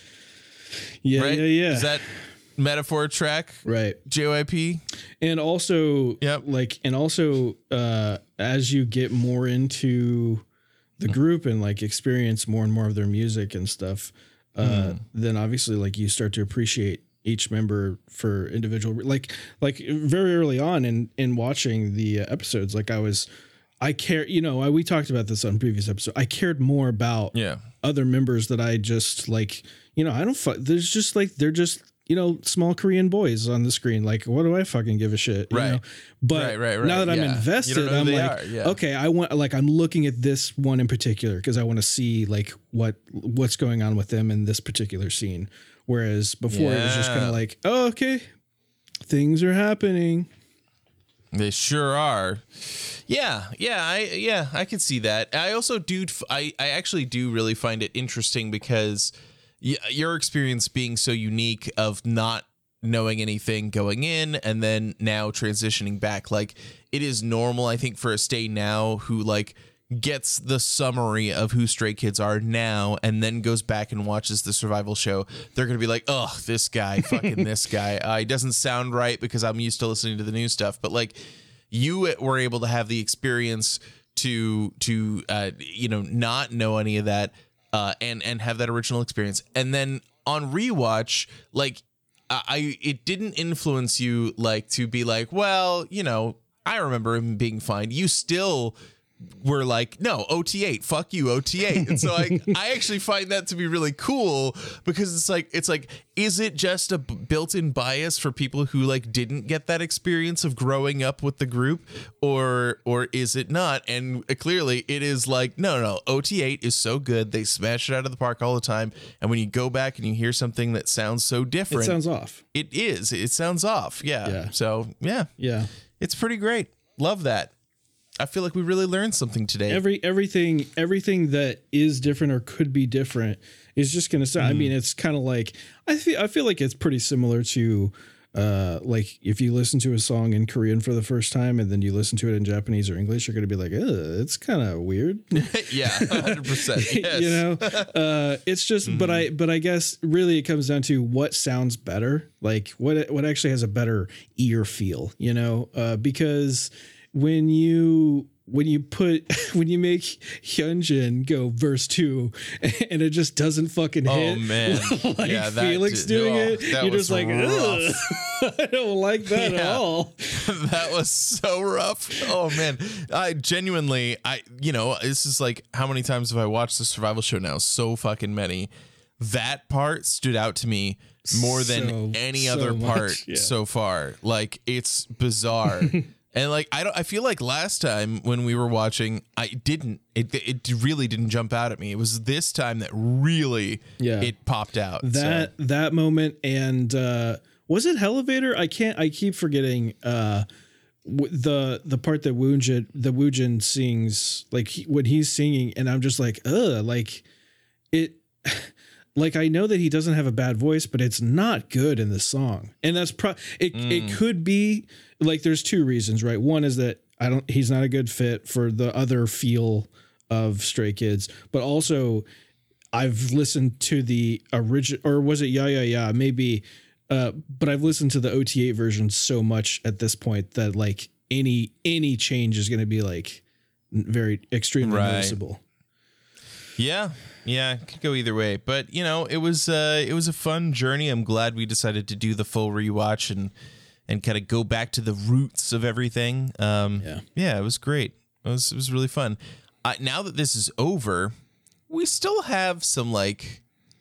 Yeah. Right? Yeah. Yeah. Is that metaphor track? Right. J Y P? And also, Yep. like, and also, uh, as you get more into the group and like experience more and more of their music and stuff, uh, mm. then obviously like you start to appreciate each member for individual, like, like very early on in, in watching the uh, episodes, like I was, I care, you know, I, we talked about this on previous episode. I cared more about yeah. other members that I just like, you know, I don't, fu- there's just like, they're just, you know, small Korean boys on the screen. Like, what do I fucking give a shit? You right. know? But right, right, right. now that I'm yeah. invested, I'm like, yeah. okay, I want, like, I'm looking at this one in particular because I want to see like what, what's going on with them in this particular scene. Whereas before yeah. it was just kind of like, oh, okay, things are happening. They sure are. Yeah, yeah, I yeah, I can see that. I also do I I actually do really find it interesting because your experience being so unique of not knowing anything going in and then now transitioning back, like it is normal, I think, for a Stay Now who like gets the summary of who Stray Kids are now and then goes back and watches the survival show. They're gonna be like, oh, this guy, fucking this guy, uh, he doesn't sound right because I'm used to listening to the new stuff. But like you were able to have the experience to to uh you know not know any of that uh, and and have that original experience. And then on rewatch, like I, it didn't influence you like to be like, well, you know, I remember him being fine. You still were like, no, O T eight, fuck you, O T eight. And so I, I actually find that to be really cool because it's like, it's like, is it just a b- built-in bias for people who like didn't get that experience of growing up with the group, or, or is it not? And clearly it is like, no, no, O T eight is so good. They smash it out of the park all the time. And when you go back and you hear something that sounds so different, It sounds off. it is, it sounds off. Yeah. Yeah. So yeah, Yeah. it's pretty great. Love that. I feel like we really learned something today. Every everything everything that is different or could be different is just going to sound. Mm. I mean, it's kind of like I feel I feel like it's pretty similar to uh, like if you listen to a song in Korean for the first time and then you listen to it in Japanese or English, you're going to be like, "Ugh, it's kind of weird." Yeah, one hundred percent. Yes. You know, uh, it's just. Mm. But I but I guess really it comes down to what sounds better, like what what actually has a better ear feel. You know, uh, because. When you when you put when you make Hyunjin go verse two and it just doesn't fucking hit, oh man, like yeah, that Felix did, doing oh, it, you're just like, I don't like that yeah. at all. That was so rough. Oh man, I genuinely, I you know, this is like how many times have I watched the survival show now? So fucking many. That part stood out to me more than so, any so other part much, yeah. so far. Like it's bizarre. And like I don't, I feel like last time when we were watching, I didn't. It it really didn't jump out at me. It was this time that really, yeah. it popped out. That so. that moment and uh, was it Elevator? I can't. I keep forgetting uh, w- the the part that Woonjin the Woonjin sings, like he, when he's singing, and I'm just like, ugh, like it. Like I know that he doesn't have a bad voice, but it's not good in the song, and that's pro. It mm. it could be like there's two reasons, right? One is that I don't. He's not a good fit for the other feel of Stray Kids, but also I've listened to the original, or was it Yeah Yeah Yeah? Maybe, uh, but I've listened to the O T eight version so much at this point that like any any change is going to be like very extremely right. noticeable. Yeah. Yeah, it could go either way, but you know, it was uh, it was a fun journey. I'm glad we decided to do the full rewatch and and kind of go back to the roots of everything. Um, yeah, yeah, it was great. It was it was really fun. Uh, now that this is over, we still have some like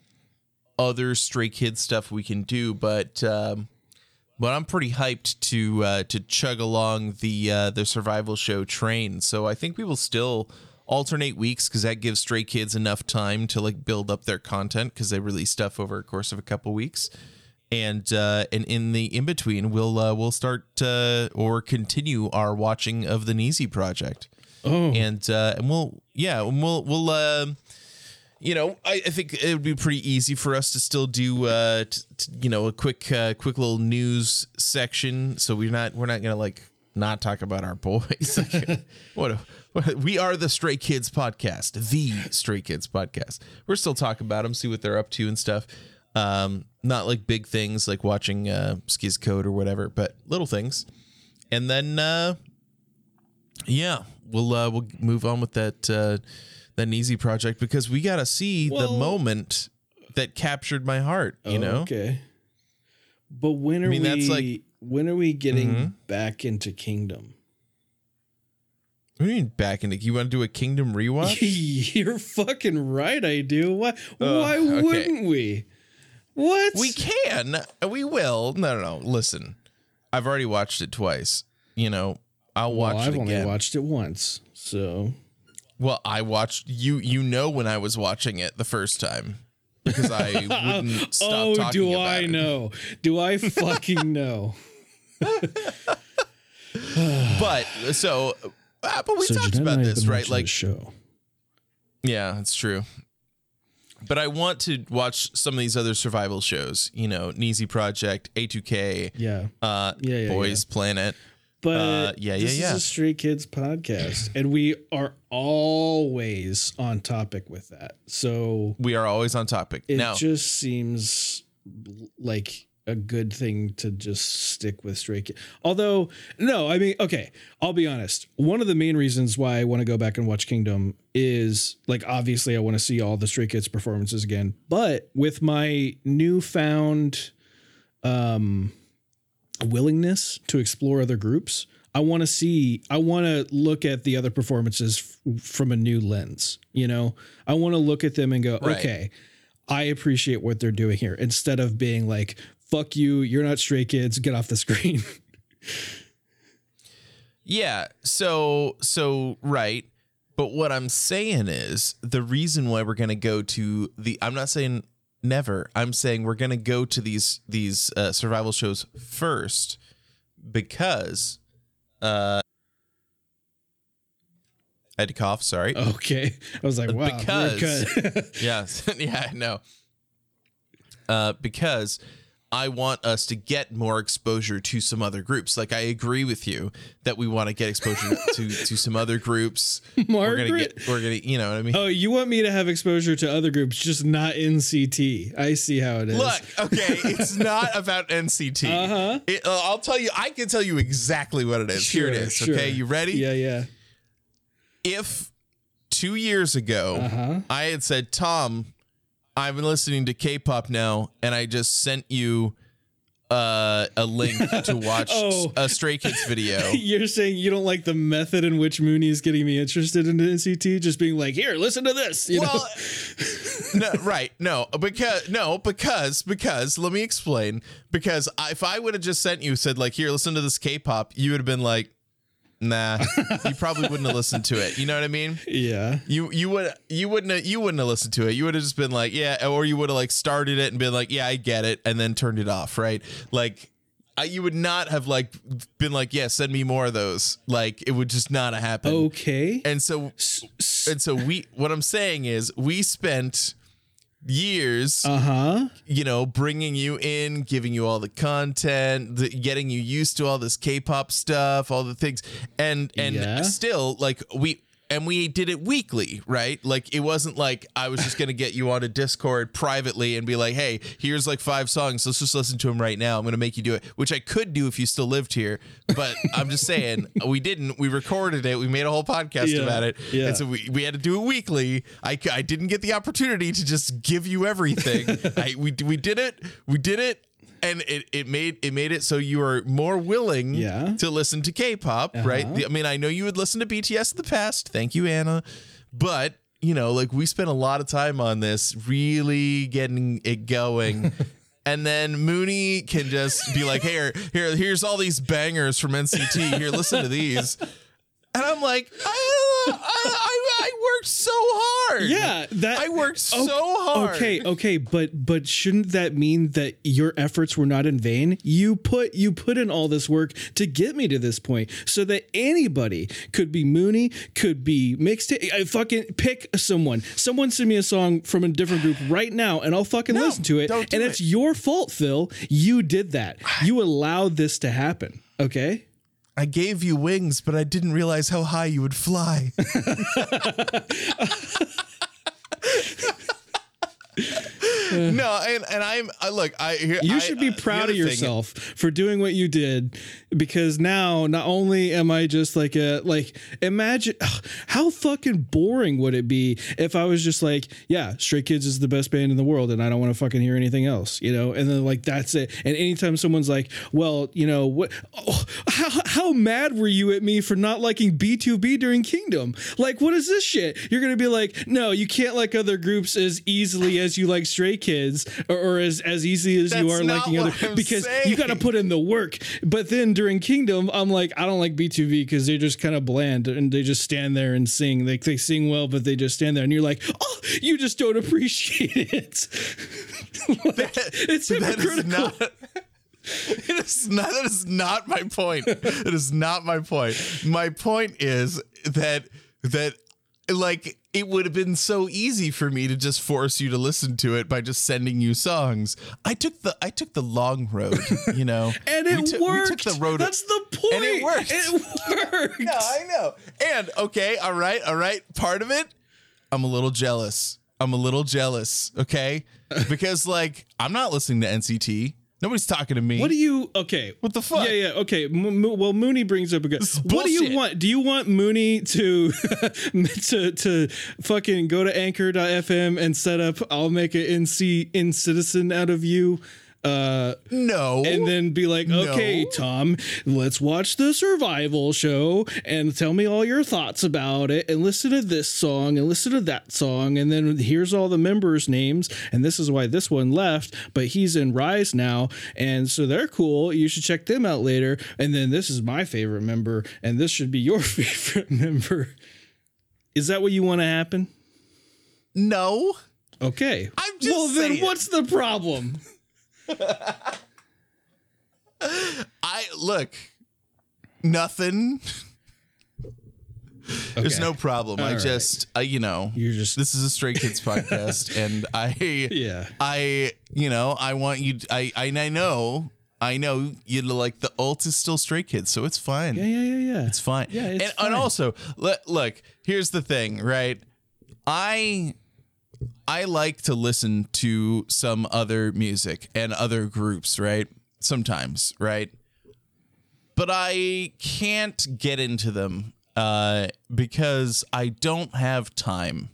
other Stray Kids stuff we can do, but um, but I'm pretty hyped to uh, to chug along the uh, the survival show train. So I think we will still alternate weeks because that gives Stray Kids enough time to like build up their content because they release stuff over a course of a couple weeks, and uh, and in the in between we'll uh, we'll start uh, or continue our watching of the Neezy Project. Oh, and uh, and we'll yeah we'll we'll uh, you know I, I think it would be pretty easy for us to still do uh, t- t- you know a quick uh, quick little news section. So we're not we're not gonna like not talk about our boys. Like, what a we are the Stray Kids podcast, the Stray Kids podcast. We're still talking about them, see what they're up to and stuff. Um, not like big things like watching uh, Skiz Code or whatever, but little things. And then, uh, yeah, we'll uh, we'll move on with that uh, that Neezy project because we got to see well, the moment that captured my heart. You oh, know, okay. But when are I mean, we? That's like, when are we getting mm-hmm. back into Kingdom? What do you mean back into? You want to do a Kingdom rewatch? You're fucking right. I do. Why? Uh, why okay. wouldn't we? What? We can. We will. No, no, no. Listen, I've already watched it twice. You know, I'll watch well, it I've again. I've only watched it once. So. Well, I watched you. You know when I was watching it the first time because I wouldn't stop oh, talking do about I it. know? Do I fucking know? But so. Uh, but we so talked Jeanette about this, right? Like, show. Yeah, it's true. But I want to watch some of these other survival shows. You know, Neezy Project, A two K, yeah, uh, yeah, yeah Boys yeah. Planet. But uh, yeah, this yeah, yeah. is a Stray Kids podcast, and we are always on topic with that. So we are always on topic. It now, just seems like a good thing to just stick with Stray Kids. Although, no, I mean, okay, I'll be honest. One of the main reasons why I want to go back and watch Kingdom is, like, obviously I want to see all the Stray Kids performances again. But with my newfound um, willingness to explore other groups, I want to see, I want to look at the other performances f- from a new lens. You know, I want to look at them and go, Right. okay, I appreciate what they're doing here, instead of being like, fuck you, you're not Stray Kids, get off the screen. Yeah. So, so, right. But what I'm saying is the reason why we're going to go to the, I'm not saying never, I'm saying we're going to go to these, these uh, survival shows first because, uh, I had to cough. Sorry. Okay. I was like, wow. Because, yes. Yeah, I know. Uh, because I want us to get more exposure to some other groups. Like, I agree with you that we want to get exposure to, to some other groups. Margaret? We're gonna get, we're gonna, you know what I mean? Oh, you want me to have exposure to other groups, just not N C T. I see how it is. Look, okay, it's not about N C T. Uh-huh. It, uh, I'll tell you, I can tell you exactly what it is. Sure, Here it is. sure. Okay, you ready? Yeah, yeah. If two years ago Uh-huh. I had said, Tom, I've been listening to K-pop now, and I just sent you uh, a link to watch Oh. a Stray Kids video. You're saying you don't like the method in which Mooney is getting me interested in N C T, just being like, here, listen to this. You Well, know? no, right. No, because no, because because let me explain. Because I, if I would have just sent you said like, here, listen to this K-pop, you would have been like, nah. You probably wouldn't have listened to it. You know what I mean? Yeah. You you would you wouldn't have, you wouldn't have listened to it. You would have just been like, yeah, or you would have like started it and been like, yeah, I get it, and then turned it off, right? Like, I, you would not have like been like, yeah, send me more of those. Like, it would just not have happened. Okay. And so and so we what I'm saying is we spent years Uh-huh. you know, bringing you in, giving you all the content, the, getting you used to all this K-pop stuff, all the things, and and Yeah. still like we and we did it weekly, right? Like, it wasn't like I was just gonna get you on a Discord privately and be like, hey, here's like five songs, let's just listen to them right now. I'm gonna make you do it, which I could do if you still lived here, but I'm just saying we didn't. We recorded it. We made a whole podcast Yeah. about it, Yeah. and so we, we had to do it weekly. I, c- I didn't get the opportunity to just give you everything. I we we did it. We did it. And it, it made it made it so you are more willing Yeah. to listen to K-pop, Uh-huh. right? The- I mean, I know you would listen to B T S in the past. Thank you, Anna. But, you know, like, we spent a lot of time on this, really getting it going. And then Mooney can just be like, here, here, here's all these bangers from N C T. Here, listen to these. And I'm like, I, I, I, I worked so hard. Yeah, that I worked so Okay, hard. Okay, okay, but but shouldn't that mean that your efforts were not in vain? You put you put in all this work to get me to this point, so that anybody could be Mooney, could be mixtape. I fucking pick someone. Someone send me a song from a different group right now, and I'll fucking No, listen to it. don't do and it. it's your fault, Phil. You did that. You allowed this to happen. Okay. I gave you wings, but I didn't realize how high you would fly. No, and, and I'm I look. I here You I- should be uh, the proud other of thing- yourself for doing what you did, because now not only am I just like a like imagine ugh, how fucking boring would it be if I was just like, yeah, Stray Kids is the best band in the world and I don't want to fucking hear anything else, you know? And then like that's it. And anytime someone's like, well, you know what? Oh, how how mad were you at me for not liking B two B during Kingdom? Like, what is this shit? You're gonna be like, no, you can't like other groups as easily as you like Stray Kids, or, or as as easy as you That's are not liking other, what I'm because saying. you got to put in the work. But then during Kingdom, I'm like, I don't like B two B because they're just kind of bland and they just stand there and sing. Like they sing well, but they just stand there, and you're like, oh, you just don't appreciate it. Like, it's That is hypocritical. not. It is not. That is not my point. It is not my point. My point is that that like it would have been so easy for me to just force you to listen to it by just sending you songs. I took the I took the long road, you know, And it we took, worked. We took the road. That's the point. And it worked. It worked. No, I know. And okay, all right, all right. Part of it, I'm a little jealous. I'm a little jealous, okay? Because like I'm not listening to N C T. Nobody's talking to me. What do you? Okay. What the fuck? Yeah, yeah. Okay. Mo- Mo- well, Mooney brings up a good. What do bullshit. you want? Do you want Mooney to to to fucking go to anchor dot f m and set up? I'll make an N C in citizen out of you. Uh, no. And then be like, okay, No. Tom, let's watch the survival show and tell me all your thoughts about it and listen to this song and listen to that song. And then here's all the members' names. And this is why this one left, but he's in Rise now. And so they're cool. You should check them out later. And then this is my favorite member, and this should be your favorite member. Is that what you want to happen? No. Okay. I'm just well, saying. then what's the problem? I look, nothing. There's Okay. no problem. All I right. just, I, you know, You're just this is a Stray Kids podcast, and I, Yeah. I, you know, I want you. I, I, I know, I know you like the ult is still Stray Kids, so it's fine. Yeah, yeah, yeah, yeah. It's fine. Yeah, it's and, fine. and also, look, look, here's the thing, right? I I like to listen to some other music and other groups, right? Sometimes, right? But I can't get into them uh, because I don't have time.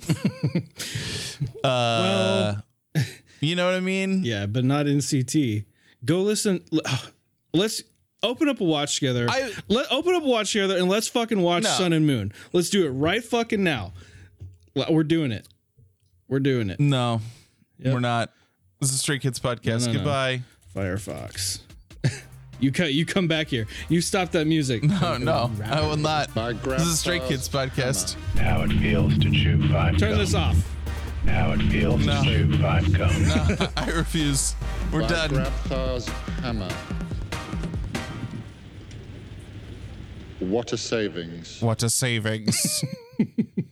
uh, Well, you know what I mean? yeah, but not in C T. Go listen. Let's open up a watch together. I- Let open up a watch together and let's fucking watch No. Sun and Moon. Let's do it right fucking now. We're doing it. We're doing it. No, Yep. we're not. This is Stray Kids podcast. No, no, no. Goodbye. Firefox. you cut. You come back here. You stop that music. No, no, I will not. By This is Stray Grandpa's Kids podcast. Now it feels to chew five Turn gum. this off. Now it feels No. to chew five gum. No, I refuse. We're By done. Grandpa's hammer. What a savings. What a savings.